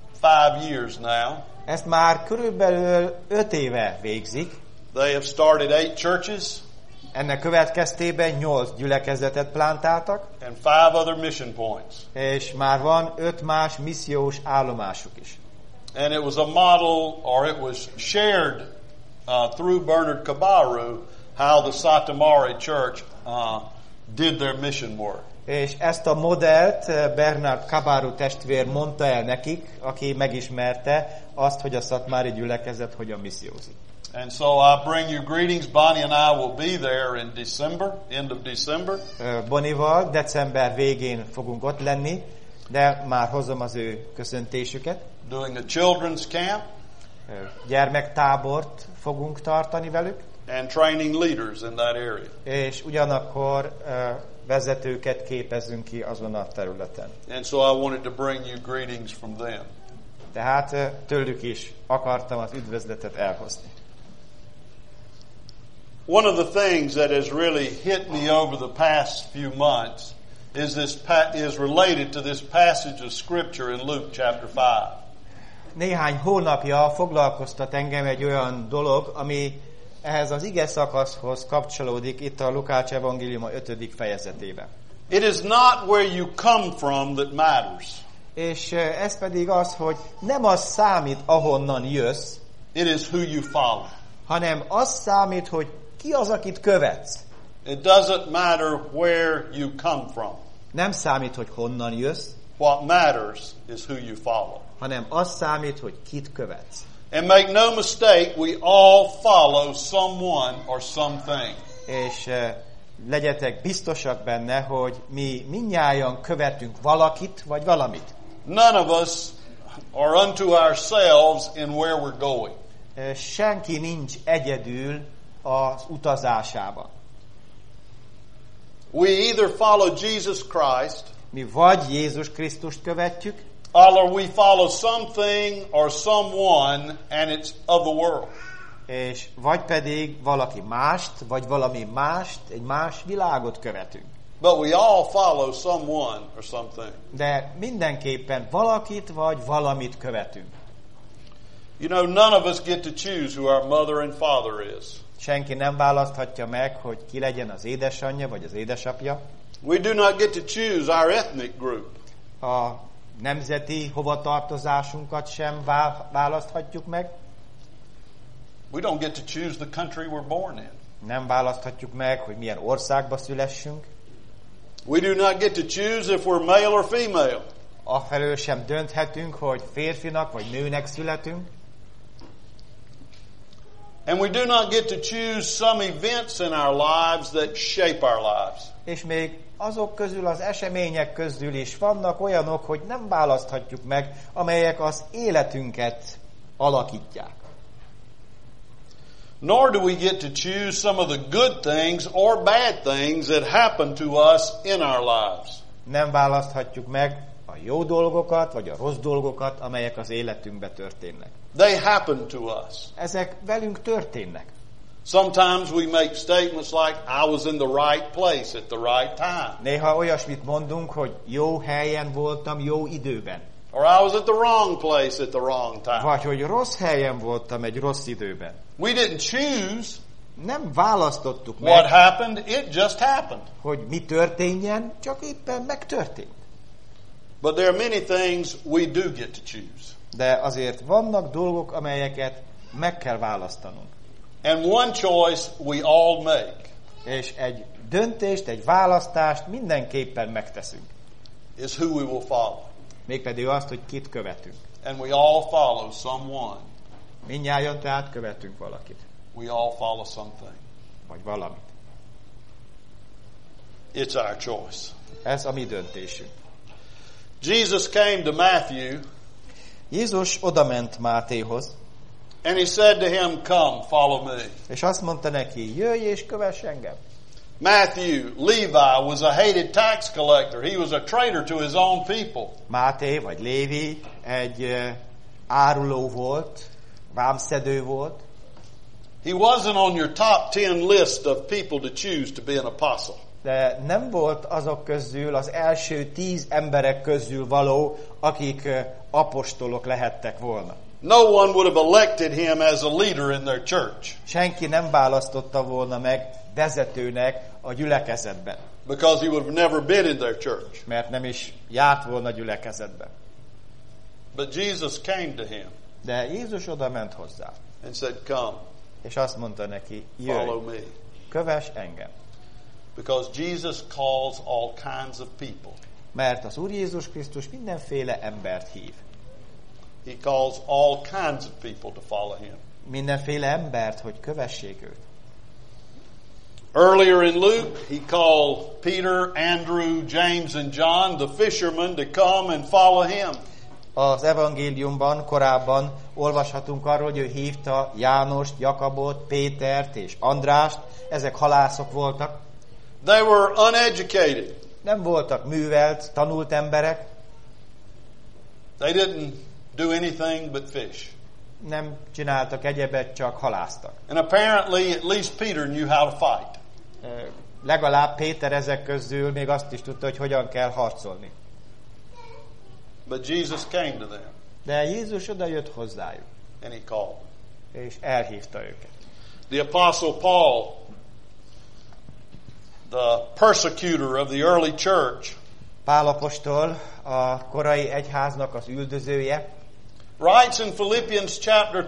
5 years now. Ezt már körülbelül 5 éve végzik. They have started 8 churches Ennek következtében 8 gyülekezetet plántáltak, and 5 other mission points. és már van 5 más missziós állomásuk is. And it was a model, or it was shared through Bernard Kabaru, how the Satamari Church did their mission work. És ezt a modellt Bernard Kabaru testvér mondta el nekik, aki megismerte azt, hogy a szatmári gyülekezet hogyan missziózik. And so I bring you greetings. Bonnie and I will be there in December, end of December. Bonnival december végén fogunk ott lenni, de már hozom az ő köszöntésüket. Doing a children's camp Gyermektábort fogunk tartani velük, and training leaders in that area. és ugyanakkor vezetőket képezünk ki azon a területen. And so I wanted to bring you greetings from them. Tehát tőlük is akartam az üdvözletet elhozni. One of the things that has really hit me over the past few months is related to this passage of Scripture in Luke chapter 5. Néhány hónapja foglalkoztat engem egy olyan dolog, ami ehhez az ige szakaszhoz kapcsolódik itt a Lukács evangéliuma 5. fejezetében. It is not where you come from that matters. És ez pedig az, hogy nem az számít, ahonnan jössz, It is who you follow. hanem az számít, hogy ki az, akit követsz. It doesn't matter where you come from. Nem számít, hogy honnan jössz, What matters is who you follow. hanem az számít, hogy kit követsz. And make no mistake, we all follow someone or something. És legyetek biztosak benne, hogy mi mindnyájan követünk valakit vagy valamit. None of us are unto ourselves in where we're going. Senki nincs egyedül az utazásában. We either follow Jesus Christ, Mi vagy Jézus Krisztust követjük, or we follow something or someone and it's of the world. és vagy pedig valaki mást, vagy valami mást, egy más világot követünk. But we all follow someone or something. De mindenképpen valakit vagy valamit követünk. You know, none of us get to choose who our mother and father is. Senki nem választhatja meg, hogy ki legyen az édesanyja vagy az édesapja. We do not get to choose our ethnic group. A nemzeti hovatartozásunkat sem választhatjuk meg. We don't get to choose the country we're born in. Nem választhatjuk meg, hogy milyen országba szülessünk. We do not get to choose if we're male or female. Afelől sem dönthetünk, hogy férfinak vagy nőnek születünk. And we do not get to choose some events in our lives that shape our lives. És még azok közül, az események közül is vannak olyanok, hogy nem választhatjuk meg, amelyek az életünket alakítják. Nor do we get to choose some of the good things or bad things that happen to us in our lives. Nem választhatjuk meg a jó dolgokat, vagy a rossz dolgokat, amelyek az életünkbe történnek. They happen to us. Ezek velünk történnek. Sometimes we make statements like, I was in the right place at the right time. Néha olyasmit mondunk, hogy jó helyen voltam, jó időben. Or I was at the wrong place at the wrong time. Vagy hogy rossz helyen voltam egy rossz időben. We didn't choose Nem választottuk what meg, happened, it just happened. hogy mi történjen, csak éppen megtörtént. But there are many things we do get to choose. De azért vannak dolgok, amelyeket meg kell választanunk. And one choice we all make És egy döntést, egy választást mindenképpen megteszünk. is who we will follow. Mégpedig azt, hogy kit követünk. And we all follow someone. Mindnyájan tehát követünk valakit. We all follow something. Vagy valamit. It's our choice. Ez a mi döntésünk. Jesus came to Matthew Jézus odament Mátéhoz, and he said to him, come, follow me. és azt mondta neki, jöjj és kövess engem. Matthew, Levi was a hated tax collector. He was a traitor to his own people. Máté vagy Lévi egy áruló volt, vámszedő volt. He wasn't on your top 10 list of people to choose to be an apostle. De nem volt azok közül, az első 10 emberek közül való, akik apostolok lehettek volna. No one would have elected him as a leader in their church Senki nem választotta volna meg vezetőnek a gyülekezetben, because he would have never been in their church. mert nem is járt volna gyülekezetben. But Jesus came to him De Jézus oda ment hozzá, and said, come, és azt mondta neki, follow jöjj, me. kövess engem. Because Jesus calls all kinds of people. Mert az Úr Jézus Krisztus mindenféle embert hív. He calls all kinds of people to follow him. Mindenféle embert, hogy kövessék őt. Earlier in Luke, he called Peter, Andrew, James, and John, the fishermen, to come and follow him. Az evangéliumban korábban olvashatunk arról, hogy ő hívta Jánost, Jakabot, Pétert és Andrást. Ezek halászok voltak. They were uneducated. Nem voltak művelt, tanult emberek. They didn't do anything but fish. Nem csináltak egyebet, csak halásztak. And apparently, at least Peter knew how to fight. Legalább Péter ezek közül még azt is tudta, hogy hogyan kell harcolni. But Jesus came to them De Jézus oda jött hozzájuk, and he called. és elhívta őket. The Apostle Paul, the persecutor of the early church, Pál apostol, a korai egyháznak az üldözője, writes in Philippians chapter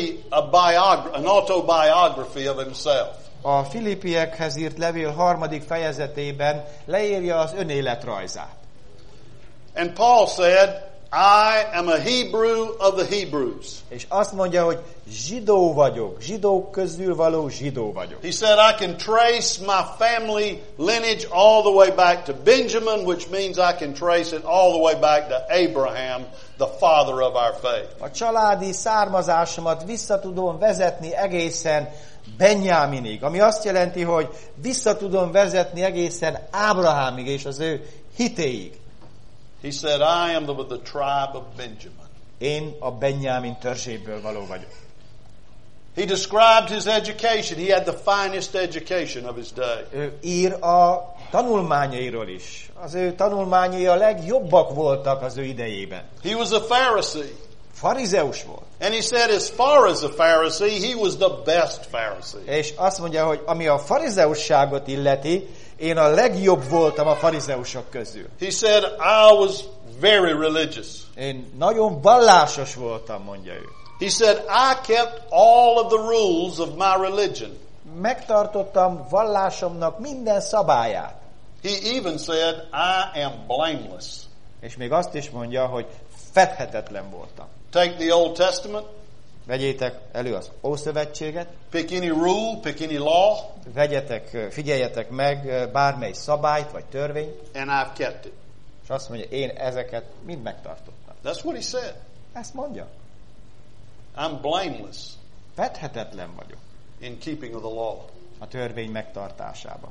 3 an autobiography of himself. A Filippiekhez írt levél 3. fejezetében leírja az önéletrajzát. And Paul said, I am a Hebrew of the Hebrews. És azt mondja, hogy zsidó vagyok, zsidók közül való zsidó vagyok. He said, I can trace my family lineage all the way back to Benjamin, which means I can trace it all the way back to Abraham, the father of our faith. A családi származásomat vissza tudom vezetni egészen Benjáminig, ami azt jelenti, hogy vissza tudom vezetni egészen Ábrahámig és az ő hitéig. He said, I am of the tribe of Benjamin. Én a Benjámin törzséből való vagyok. He described his education. He had the finest education of his day. Ő ír a tanulmányairól is. Az ő tanulmányai a legjobbak voltak az ő idejében. He was a Pharisee. Farizeus volt. And he said, as far as a Pharisee, he was the best Pharisee. És azt mondja, hogy ami a farizeusságot illeti, én a legjobb voltam a farizeusok közül. He said, I was very religious. Én nagyon vallásos voltam, mondja ő. He said, I kept all of the rules of my religion. Megtartottam vallásomnak minden szabályát. He even said, I am blameless. És még azt is mondja, hogy fedhetetlen voltam. Take the Old Testament. Vegyétek elő az Ószövetséget. Pick any rule, pick any law. Figyeljetek meg bármely szabályt vagy törvényt. And I've kept it. És azt mondja, én ezeket mind megtartottam. That's what he said. Ezt mondja. I'm blameless Fedhetetlen vagyok in keeping of the law. a törvény megtartásában.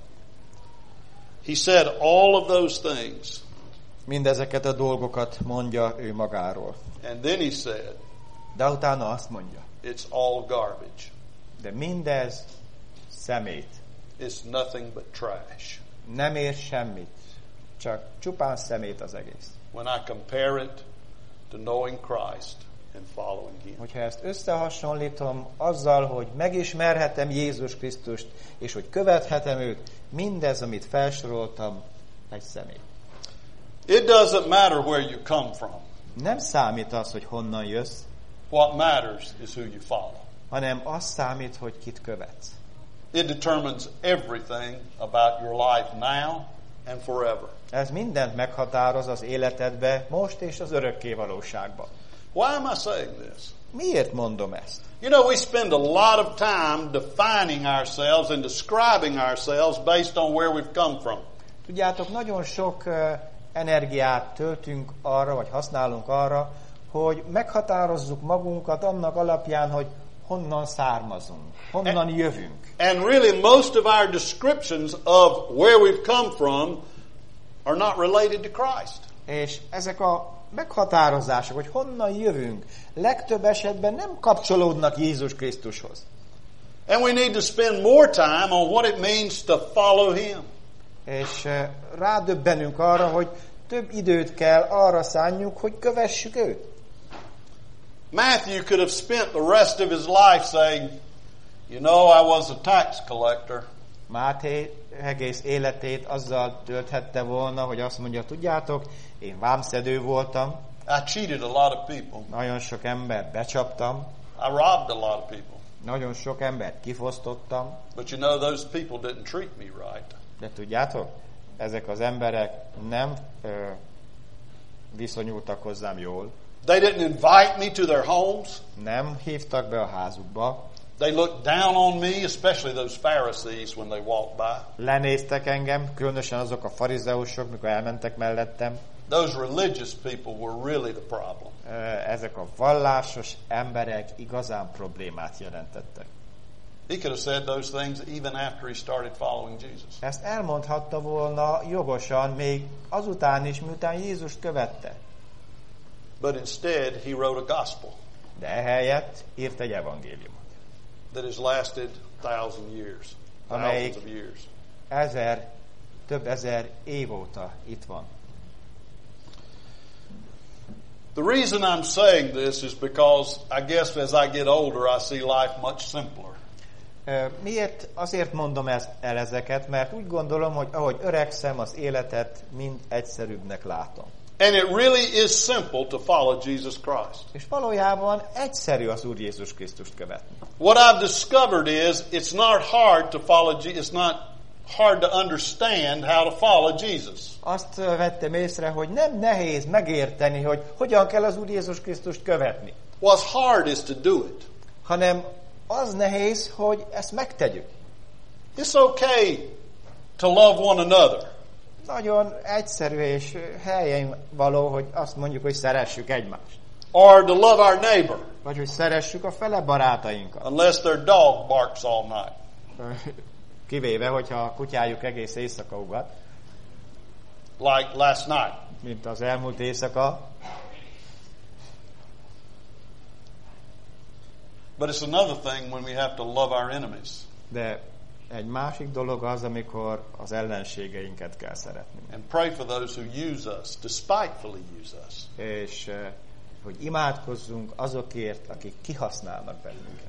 He said all of those things. Mindezeket a dolgokat mondja ő magáról. And then he said, de utána azt mondja, it's all garbage. De mindez szemét. It's nothing but trash. Nem ér semmit, csak csupán szemét az egész. When I compare it to knowing Christ and following Him. Hogyha ezt összehasonlítom azzal, hogy megismerhetem Jézus Krisztust, és hogy követhetem őt, mindez, amit felsoroltam, egy szemét. It doesn't matter where you come from. Nem számít az, hogy honnan jössz. What matters is who you follow. Hanem az számít, hogy kit követsz. It determines everything about your life now and forever. Ez mindent meghatároz az életedbe, most és az örökké valóságban. Why am I saying this? Miért mondom ezt? You know, we spend a lot of time defining ourselves and describing ourselves based on where we've come from. Tudjátok, nagyon sok energiát töltünk arra, vagy használunk arra, hogy meghatározzuk magunkat annak alapján, hogy honnan származunk, honnan jövünk. And really most of our descriptions of where we've come from are not related to Christ. És ezek a meghatározások, hogy honnan jövünk, legtöbb esetben nem kapcsolódnak Jézus Krisztushoz. And we need to spend more time on what it means to follow Him. És rádöbbenünk arra, hogy több időt kell arra szánjuk, hogy kövessük őt. Matthew could have spent the rest of his life saying, you know, I was a tax collector. Máté egész életét azzal tölthette volna, hogy azt mondja, tudjátok, én vámszedő voltam. I cheated a lot of people. Nagyon sok embert becsaptam. I robbed a lot of people. Nagyon sok embert kifosztottam. But you know, those people didn't treat me right. De tudjátok, ezek az emberek nem viszonyultak hozzám jól. They didn't invite me to their homes. Nem hívtak be a házukba. They looked down on me, especially those Pharisees when they walked by. Lenéztek engem, különösen azok a farizeusok, mikor elmentek mellettem. Those religious people were really the problem. Ezek a vallásos emberek igazán problémát jelentettek. He could have said those things even after he started following Jesus. Ezt elmondhatta volna jogosan még azután is, miután Jézust követte. But instead, he wrote a gospel. De ehelyett írt egy evangéliumot. That has lasted 1,000 years. Thousands of years. Több ezer év óta itt van. The reason I'm saying this is because I guess as I get older, I see life much simpler. Miért? Azért mondom el ezeket, mert úgy gondolom, hogy ahogy öregszem, az életet mind egyszerűbbnek látom. And it really is simple to follow Jesus Christ. És valójában egyszerű az Úr Jézus Krisztust követni. What I've discovered is it's not hard to follow it's not hard to understand how to follow Jesus. Azt vettem észre, hogy nem nehéz megérteni, hogy hogyan kell az Úr Jézus Krisztust követni. What's hard is to do it. Hanem az nehéz, hogy ezt megtegyük. It's okay to love one another. Nagyon egyszerű és helyén való, hogy azt mondjuk, hogy szeressük egymást. Or to love our neighbor. Vagy hogy szeressük a fele barátainkat. Unless their dog barks all night. Kivéve, hogyha a kutyájuk egész éjszaka ugat. Like last night. Mint az elmúlt éjszaka. But it's another thing when we have to love our enemies. De egy másik dolog az, amikor az ellenségeinket kell szeretni. And pray for those who use us, despitefully use us. És hogy imádkozzunk azokért, akik kihasználnak bennünket.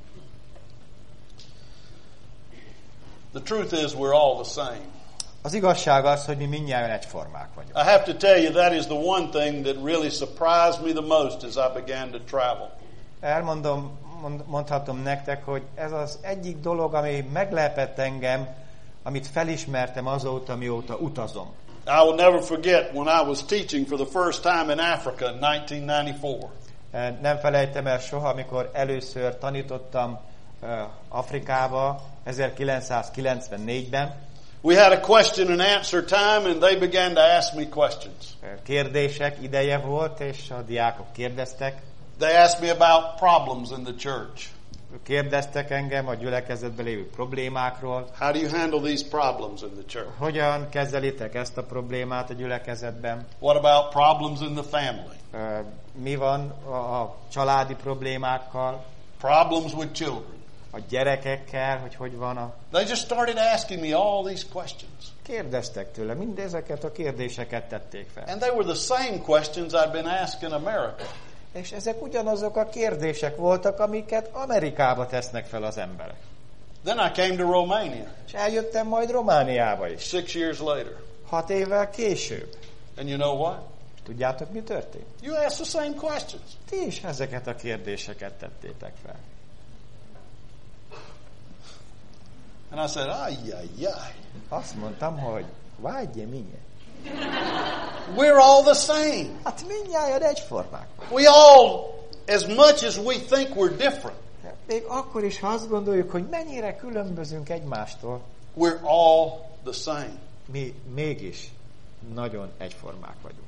The truth is we're all the same. Az igazság az, hogy mi mindnyájan egyformák vagyunk. I have to tell you that is the one thing that really surprised me the most as I began to travel. Mondhatom nektek, hogy ez az egyik dolog, ami meglepett engem, amit felismertem azóta, mióta utazom. I will never forget when I was teaching for the first time in Africa in 1994. Nem felejtem el soha, amikor először tanítottam Afrikába 1994-ben. We had a question and answer time and they began to ask me questions. Kérdések ideje volt, és a diákok kérdeztek. They asked me about problems in the church. Kérdeztek engem a gyülekezetben lévő problémákról. How do you handle these problems in the church? Hogyan kezelitek ezt a problémát a gyülekezetben? What about problems in the family? Mi van a családi problémákkal? Problems with children. A gyerekekkel, hogy van a... They just started asking me all these questions. Kérdeztek tőle, mindezeket a kérdéseket tették fel. And they were the same questions I'd been asked in America. És ezek ugyanazok a kérdések voltak, amiket Amerikába tesznek fel az emberek. Then I came to Romania. És eljöttem majd Romániába is. 6 years later. 6 évvel később. And you know what? És tudjátok, mi történt? You asked the same questions. Ti is ezeket a kérdéseket tettétek fel. And I said, ay. Azt mondtam, hogy vágyj minye. We're all the same. Hát mindnyájan egyformák. We all, as much as we think we're different. Még akkor is, ha azt gondoljuk, hogy mennyire különbözünk egymástól. We're all the same. Mi mégis nagyon egyformák vagyunk.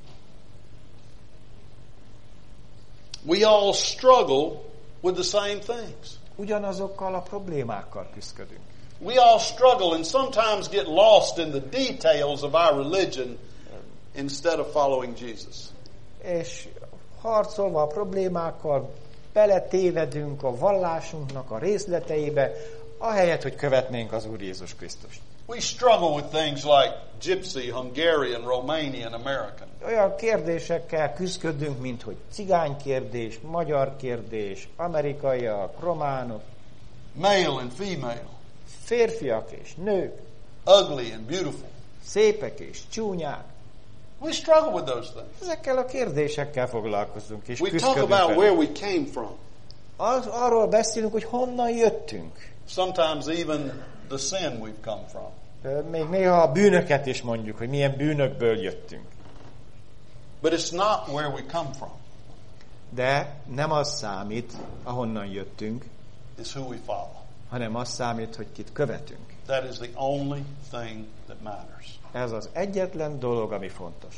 We all struggle with the same things. Ugyanazokkal a problémákkal küzdködünk. We all struggle and sometimes get lost in the details of our religion instead of following Jesus. És harcolva a problémákkal beletévedünk a vallásunknak a részleteibe, ahelyett, hogy követnénk az Úr Jézus Krisztust. We struggle with things like Gypsy, Hungarian, Romanian, American. Olyan kérdésekkel küzdködünk, mint hogy cigány kérdés, magyar kérdés, amerikaiak, románok, male and female, férfiak és nők, ugly and beautiful, szépek és csúnyák. We struggle with those things. Ezekkel a kérdésekkel foglalkozunk és we talk about where we came from. Arról beszélünk, hogy honnan jöttünk. Sometimes even the sin we've come from. Még néha a bűnöket is mondjuk, hogy milyen bűnökből jöttünk. But it's not where we come from. De nem az számít, ahonnan jöttünk, it's who we follow. Hanem az számít, hogy kit követünk. That is the only thing that matters. Ez az egyetlen dolog, ami fontos.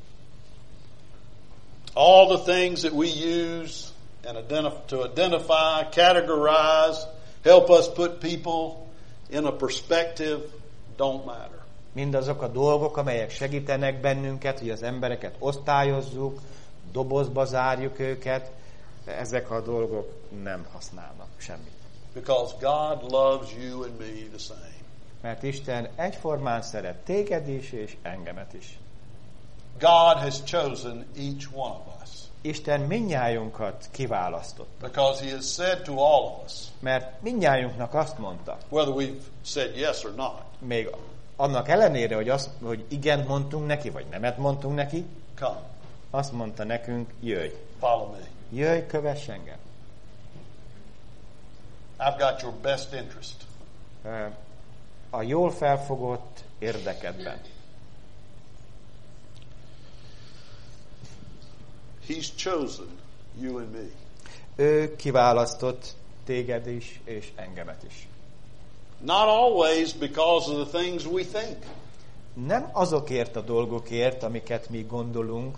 All the things that we use and to identify, categorize, help us put people in a perspective don't matter. Mindazok a dolgok, amelyek segítenek bennünket, hogy az embereket osztályozzuk, dobozba zárjuk őket, ezek a dolgok nem használnak semmit. Because God loves you and me the same. Mert Isten egyformán szeret téged is, és engemet is. God has chosen each one of us. Isten mindnyájunkat kiválasztott. Because He has said to all of us. Mert mindnyájunknak azt mondta. Whether we've said yes or not. Még annak ellenére, hogy igen mondtunk neki, vagy nemet mondtunk neki. Come. azt mondta nekünk, jöjj. Follow me. Jöjj, kövess engem. I've got your best interest. A jól felfogott érdekedben. He's chosen you and me. Ő kiválasztott téged is, és engemet is. Not always because of the things we think. Nem azokért a dolgokért, amiket mi gondolunk,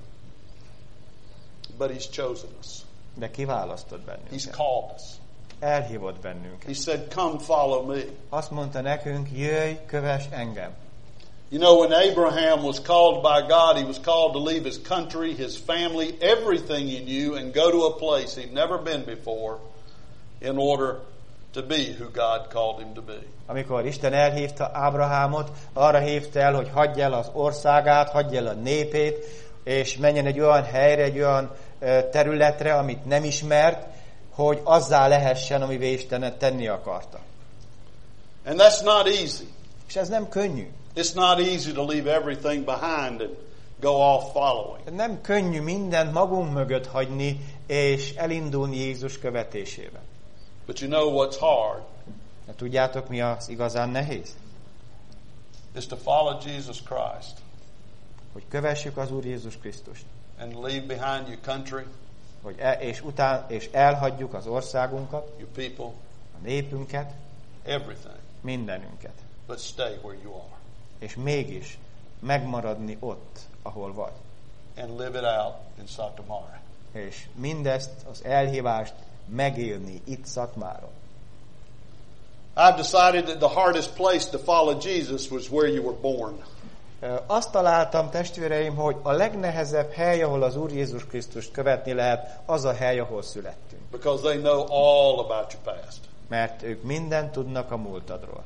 But he's chosen us. de kiválasztott He's bennünket. called us. Elhívott bennünket. He said, come follow me. Azt mondta nekünk, jöjj, kövess engem. You know, when Abraham was called by God, he was called to leave his country, his family, everything he knew, and go to a place he'd never been before in order to be who God called him to be. Amikor Isten elhívta Ábrahámot, arra hívta el, hogy hagyja el az országát, hagyja el a népét, és menjen egy olyan helyre, egy olyan területre, amit nem ismert, hogy azzá lehessen, amivé Isten tenni akarta. And that's not easy. És ez nem könnyű. It's not easy to leave everything behind and go off following. Nem könnyű mindent magunk mögött hagyni, és elindulni Jézus követésébe. But you know what's hard De tudjátok, mi az igazán nehéz? is to follow Jesus Christ Hogy kövessük az Úr Jézus Krisztust. and leave behind your country, És elhagyjuk az országunkat, your people, a népünket, everything, mindenünket. but stay where you are És mégis megmaradni ott, ahol vagy. and live it out in Satamara. És mindezt, az elhívást megélni itt Szatmáron. I've decided that the hardest place to follow Jesus was where you were born. Azt találtam, testvéreim, hogy a legnehezebb hely, ahol az Úr Jézus Krisztust követni lehet, az a hely, ahol születtünk. Because they know all about your past. Mert ők mindent tudnak a múltadról.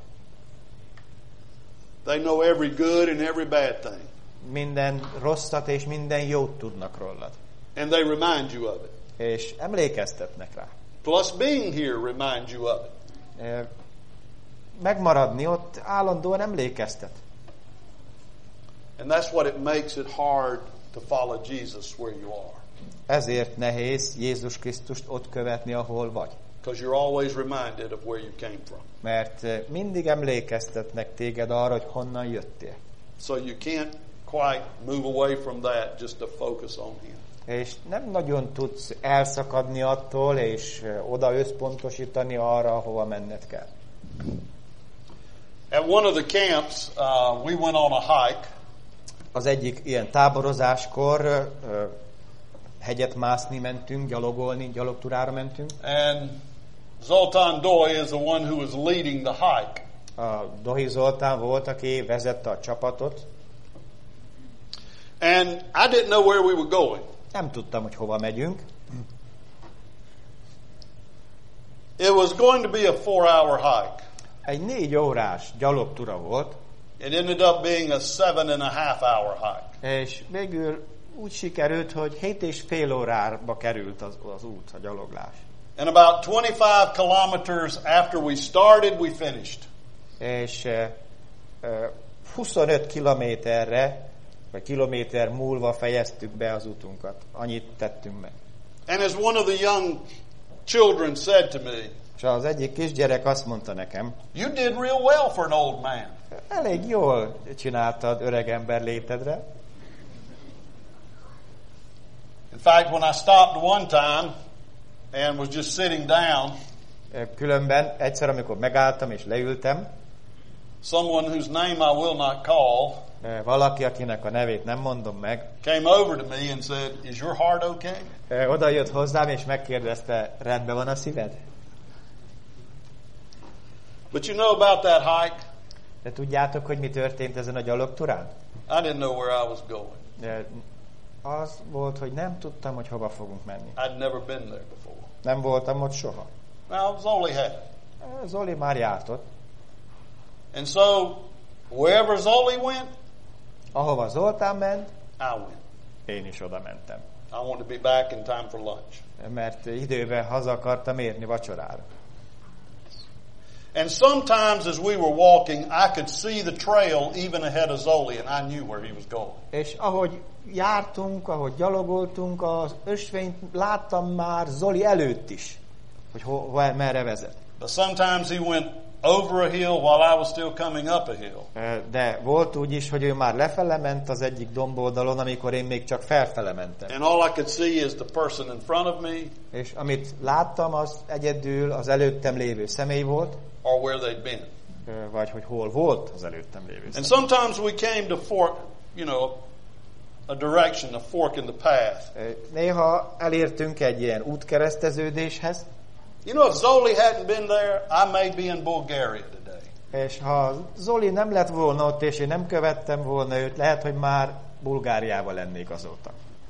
They know every good and every bad thing. Minden rosszat és minden jót tudnak rólad. And they remind you of it. És emlékeztetnek rá. Plus being here reminds you of it. Megmaradni ott állandóan emlékeztet. And that's what it makes it hard to follow Jesus where you are. Ezért nehéz Jézus Krisztust ott követni, ahol vagy. Because you're always reminded of where you came from. Mert mindig emlékeztetnek téged arra, hogy honnan jöttél. So you can't quite move away from that just to focus on Him. És nem nagyon tudsz elszakadni attól, és oda összpontosítani arra, ahova menned kell. At one of the camps, we went on a hike. Az egyik ilyen táborozáskor hegyet mászni mentünk, gyalogolni, gyalogtúrára mentünk. And Zoltán Doy is the one who was leading the hike. A Dohi Zoltán volt, aki vezette a csapatot. And I didn't know where we were going. Nem tudtam, hogy hova megyünk. It was going to be a 4-hour hike. Egy 4 órás gyalogtúra volt. It ended up being a 7.5-hour hike. És végül úgy sikerült, hogy 7,5 órába került az út, a gyaloglás. And about 25 kilometers after we started, we finished. És 25 kilométerre, vagy kilométer múlva fejeztük be az utunkat. Annyit tettünk meg. And as one of the young children said to me, És az egyik kisgyerek azt mondta nekem, you did real well for an old man. elég jól csináltad öregember létedre. In fact, when I stopped one time and was just sitting down, Különben egyszer, amikor megálltam és leültem, someone whose name I will not call valaki, akinek a nevét nem mondom meg, came over to me and said, is your heart okay? oda jött hozzám és megkérdezte, rendben van a szíved? But you know about that hike? De tudjátok, hogy mi történt ezen a gyalogtúrán? I didn't know where I was going. Az volt, hogy nem tudtam, hogy hova fogunk menni. I'd never been there before. Nem voltam ott soha. Now, it was only half. Zoli már járt ott. And so, wherever Zoli went, Ahova Zoltán ment, I went. én is oda mentem. I wanted to be back in time for lunch. Mert időben haza akartam érni vacsorára. And sometimes as we were walking, I could see the trail even ahead of Zoli, and I knew where he was going. És ahogy jártunk, ahogy gyalogoltunk, az ösvényt láttam már Zoli előtt is, hogy merre vezet. But sometimes he went over a hill while I was still coming up a hill. De volt úgy is, hogy ő már lefele ment az egyik domboldalon, amikor én még csak felfele mentem. And all I could see is the person in front of me. És amit láttam, az egyedül az előttem lévő személy volt. Or where they'd been. Vagy hogy hol volt az előttem lévő személy. And sometimes we came to fork, a direction, a fork in the path. Néha elértünk egy ilyen útkereszteződéshez. You know, if Zoli hadn't been there, I may be in Bulgaria today. És ha Zoli nem lett volna ott, és én nem követtem volna őt, lehet, hogy már Bulgáriában lennék azóta.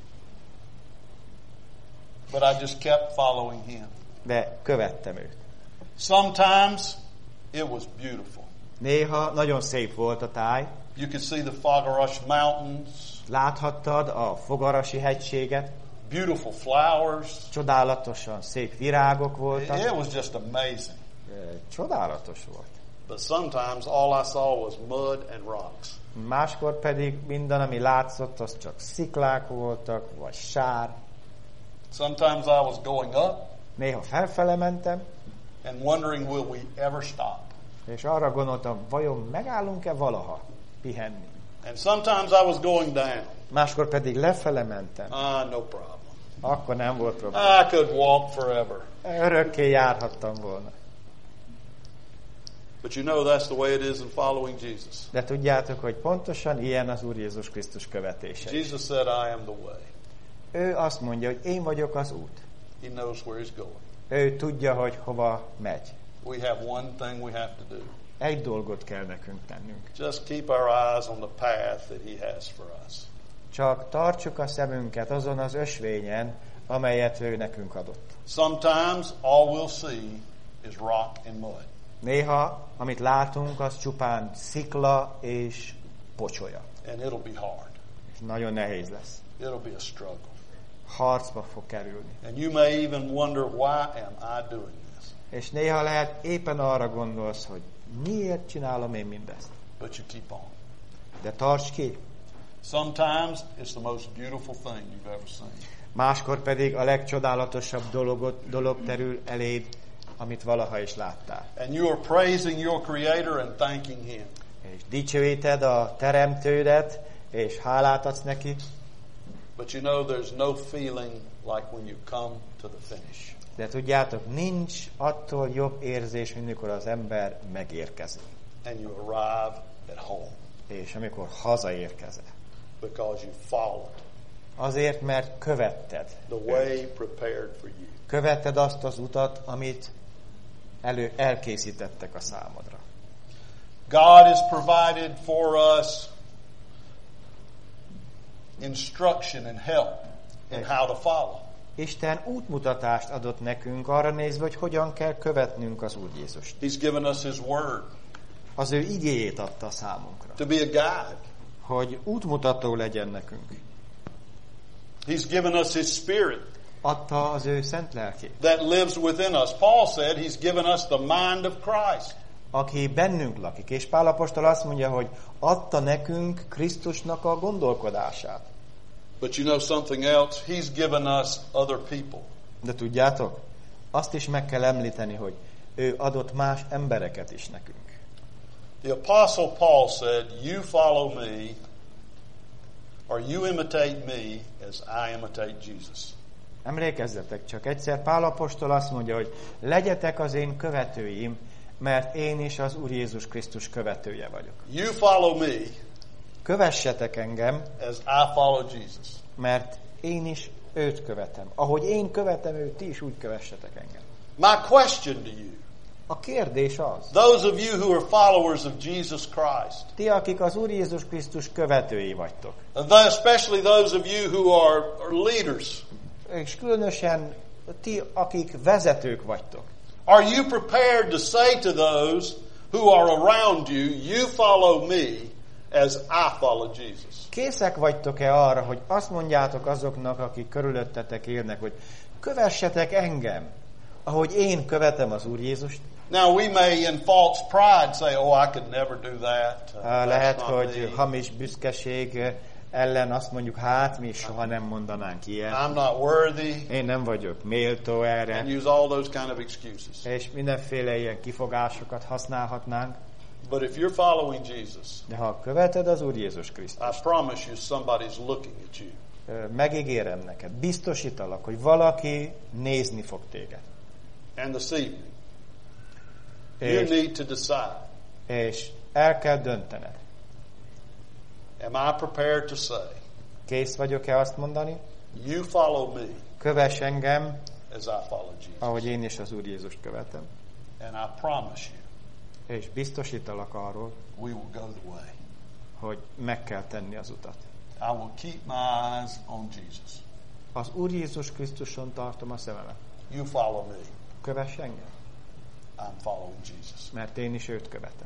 But I just kept following him. De követtem őt. Sometimes it was beautiful. Néha nagyon szép volt a táj. You could see the Fogaras Mountains. Láthattad a Fogarasi hegységet. Beautiful flowers. Csodálatosan szép virágok voltak. It was just amazing. Csodálatos volt. But sometimes all I saw was mud and rocks. Máskor pedig minden, ami látszott, az csak sziklák voltak, vagy sár. Sometimes I was going up. Néha felfele mentem. And wondering, will we ever stop? És arra gondoltam, vajon megállunk-e valaha pihenni? And sometimes I was going down. Máskor pedig lefele mentem. No problem. Akkor nem volt probléma. I could walk forever. Örökké járhattam volna. But you know that's the way it is in following Jesus. De tudjátok, hogy pontosan ilyen az Úr Jézus Krisztus követése. Jesus said, I am the way. Ő azt mondja, hogy én vagyok az út. He knows where he's going. Ő tudja, hogy hova megy. We have one thing we have to do. Egy dolgot kell nekünk tennünk. Just keep our eyes on the path that he has for us. Csak tartsuk a szemünket azon az ösvényen, amelyet ő nekünk adott. Sometimes all we'll see is rock and mud. Néha, amit látunk, az csupán szikla és pocsolya. And it'll be hard. És nagyon nehéz lesz. It'll be a struggle. Harcba fog kerülni. And you may even wonder, why am I doing this? És néha lehet éppen arra gondolsz, hogy miért csinálom én mindezt. But you keep on. De tarts ki. Sometimes it's the most beautiful thing you've ever seen. Máskor pedig a legcsodálatosabb dolog terül eléd, amit valaha is láttál. And you are praising your Creator and thanking Him. És dicsőíted a Teremtődet, és hálát adsz neki. But you know there's no feeling like when you come to the finish. De tudjátok, nincs attól jobb érzés, mint amikor az ember megérkezik. And you arrive at home. És amikor hazaérkezel. Because you followed. Azért, mert követted. The way prepared for you. Követted azt az utat, amit elkészítettek a számodra. God has provided for us instruction and help in how to follow. Isten útmutatást adott nekünk arra nézve, hogy hogyan kell követnünk az Úr Jézust. He's given us His Word. Az ő igéjét adta számunkra. To be a guide. Hogy útmutató legyen nekünk. He's given us His Spirit. Adta az ő szent lelkét. That lives within us. Paul said He's given us the mind of Christ. Aki bennünk lakik. És Pál apostol azt mondja, hogy adta nekünk Krisztusnak a gondolkodását. But you know something else? He's given us other people. De tudjátok, azt is meg kell említeni, hogy ő adott más embereket is nekünk. The Apostle Paul said, you follow me, or you imitate me as I imitate Jesus. Emlékezzetek csak, egyszer Pál apostol azt mondja, hogy legyetek az én követőim, mert én is az Úr Jézus Krisztus követője vagyok. You follow me. Kövessetek engem, as I follow Jesus. Mert én is őt követem. Ahogy én követem őt, ti is úgy kövessetek engem. My question to you. A kérdés az. Those of you who are followers of Jesus Christ. Ti, akik az Úr Jézus Krisztus követői vagytok. Especially those of you who are leaders. És különösen ti, akik vezetők vagytok. Are you prepared to say to those who are around you, you follow me as I follow Jesus? Készek vagytok-e arra, hogy azt mondjátok azoknak, akik körülöttetek élnek, hogy kövessetek engem, ahogy én követem az Úr Jézust. Now we may in false pride say, oh, I could never do that. Lehet, That's not hogy me. hamis büszkeség ellen azt mondjuk, hát mi soha nem mondanánk ilyen. I'm not worthy. Én nem vagyok méltó erre. And use all those kind of excuses. És mindenféle ilyen kifogásokat használhatnánk. But if you're following Jesus, De ha követed az Úr Jézus I Krisztust, promise you somebody's looking at you. megígérem neked, biztosítalak, hogy valaki nézni fog téged. And this evening, you need to decide, És el kell döntened. am I prepared to say, Kész vagyok-e azt mondani? you follow me Kövess engem, as I follow Jesus. ahogy én is az Úr Jézust követem. And I promise you, És biztosítalak arról, we will go the way. hogy meg kell tenni az utat. I will keep my eyes on Jesus. Az Úr Jézus Krisztuson tartom a szememet. You follow me. Kövess engem, I'm following Jesus. mert én is őt követem.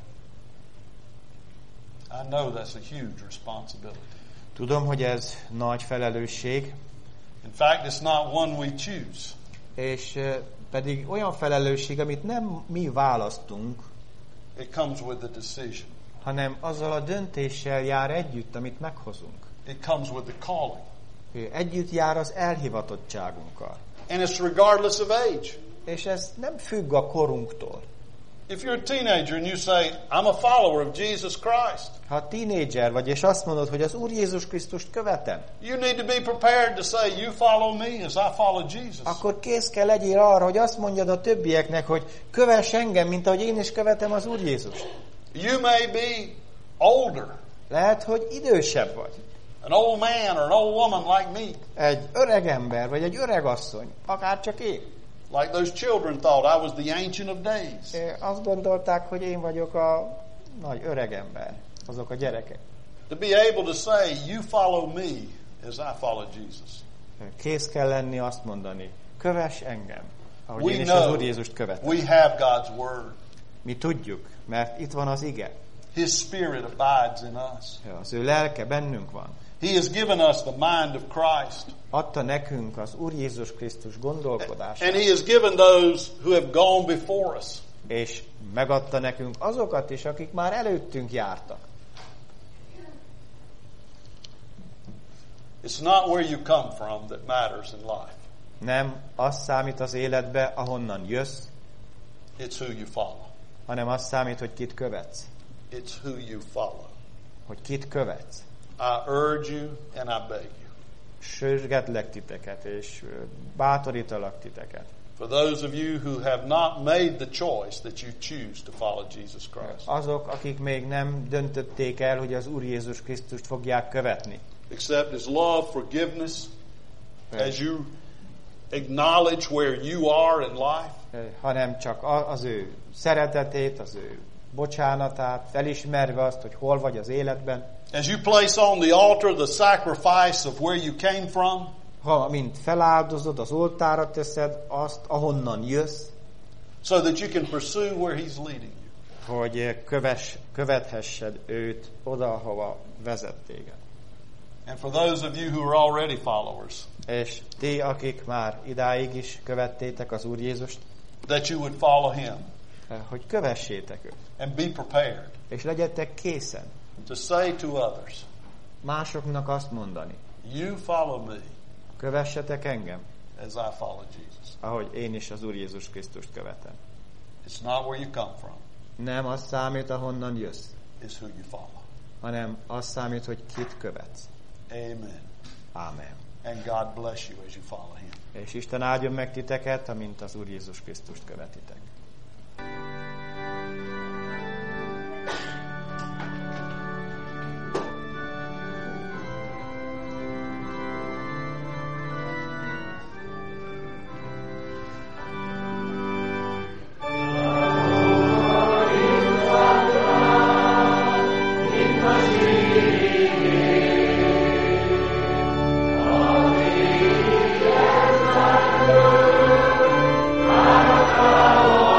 I know that's a huge responsibility. Tudom, hogy ez nagy felelősség, In fact, it's not one we choose. és pedig olyan felelősség, amit nem mi választunk, It comes with the decision. hanem azzal a döntéssel jár együtt, amit meghozunk. It comes with the calling. Együtt jár az elhivatottságunkkal. And it's regardless of age. És ez nem függ a korunktól. If you're a teenager and you say, I'm a follower of Jesus Christ, Ha tínédzser vagy, és azt mondod, hogy az Úr Jézus Krisztust követem, you need to be prepared to say, you follow me as I follow Jesus. akkor kész kell legyél arra, hogy azt mondjad a többieknek, hogy kövess engem, mint ahogy én is követem az Úr Jézust. You may be older, Lehet, hogy idősebb vagy. an old man or an old woman like me. Egy öreg ember, vagy egy öreg asszony, akár csak én. Like those children thought I was the Ancient of Days. Azt gondolták, hogy én vagyok a nagy öreg ember, azok a gyerekek. To be able to say, you follow me as I follow Jesus. Kész kell lenni azt mondani, kövess engem, ahogy We én is az know Úr Jézust követem. we have God's Word. Mi tudjuk, mert itt van az ige. His Spirit abides in us. Az ő lelke bennünk van. He has given us the mind of Christ. Adta nekünk az Úr Jézus Krisztus gondolkodását. And He has given those who have gone before us. És megadta nekünk azokat is, akik már előttünk jártak. It's not where you come from that matters in life. Nem az számít az életbe, ahonnan jössz, It's who you follow. hanem az számít, hogy kit követsz. It's who you follow. Hogy kit követsz. I urge you and I beg you. Sürgetlek titeket, és bátorítalak titeket. For those of you who have not made the choice that you choose to follow Jesus Christ. Azok, akik még nem döntötték el, hogy az Úr Jézus Krisztust fogják követni. Accept His love, forgiveness, as you acknowledge where you are in life. Hanem csak az ő szeretetét, az ő bocsánatát, felismerve azt, hogy hol vagy az életben. As you place on the altar the sacrifice of where you came from. Ha mint feláldozod, az oltára teszed azt, ahonnan jössz, so that you can pursue where He's leading you. hogy követhessed őt oda, ahova vezet téged. And for those of you who are already followers, És ti, akik már idáig is követtétek az Úr Jézust, that you would follow Him hogy kövessétek őt. and be prepared És legyetek készen to say to others, másoknak azt mondani, you follow me kövessetek engem, as I follow Jesus. ahogy én is az Úr Jézus Krisztust követem. It's not where you come from, Nem az számít, ahonnan jössz, it's who you follow. hanem az számít, hogy kit követsz. Amen. Ámen. And God bless you as you follow Him. És Isten áldjon meg titeket, amint az Úr Jézus Krisztust követitek. Oh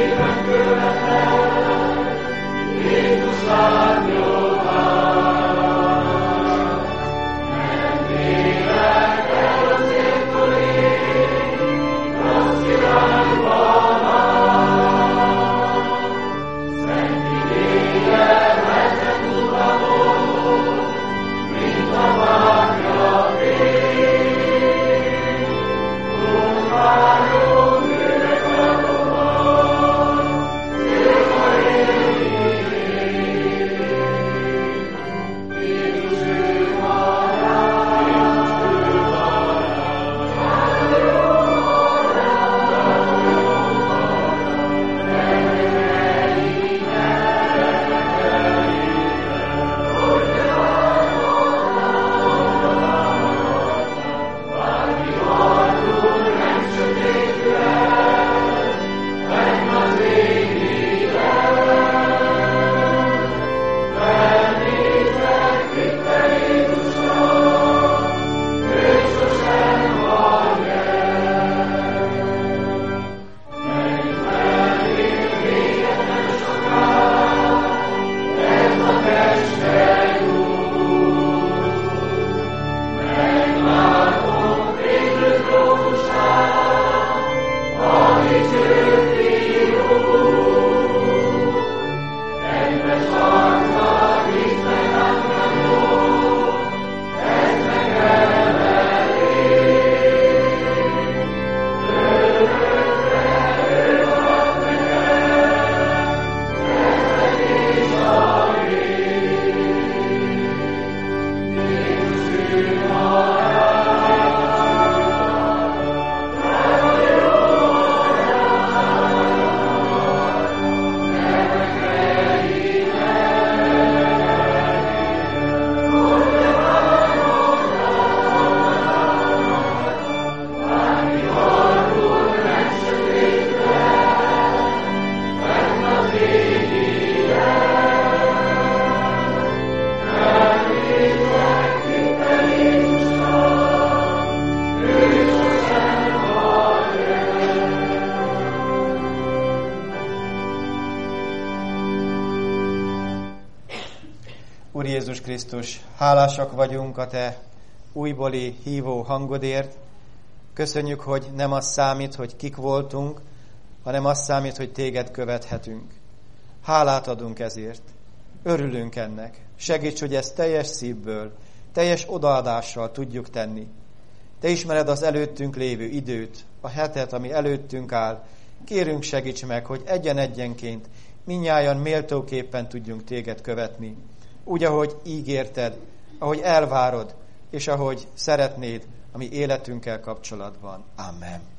Úr Jézus Krisztus, hálásak vagyunk a Te újbóli hívó hangodért. Köszönjük, hogy nem az számít, hogy kik voltunk, hanem az számít, hogy Téged követhetünk. Hálát adunk ezért. Örülünk ennek. Segíts, hogy ezt teljes szívből, teljes odaadással tudjuk tenni. Te ismered az előttünk lévő időt, a hetet, ami előttünk áll. Kérünk, segíts meg, hogy egyen-egyenként mindnyájan méltóképpen tudjunk Téged követni. Úgy, ahogy ígérted, ahogy elvárod, és ahogy szeretnéd, ami életünkkel kapcsolatban. Amen.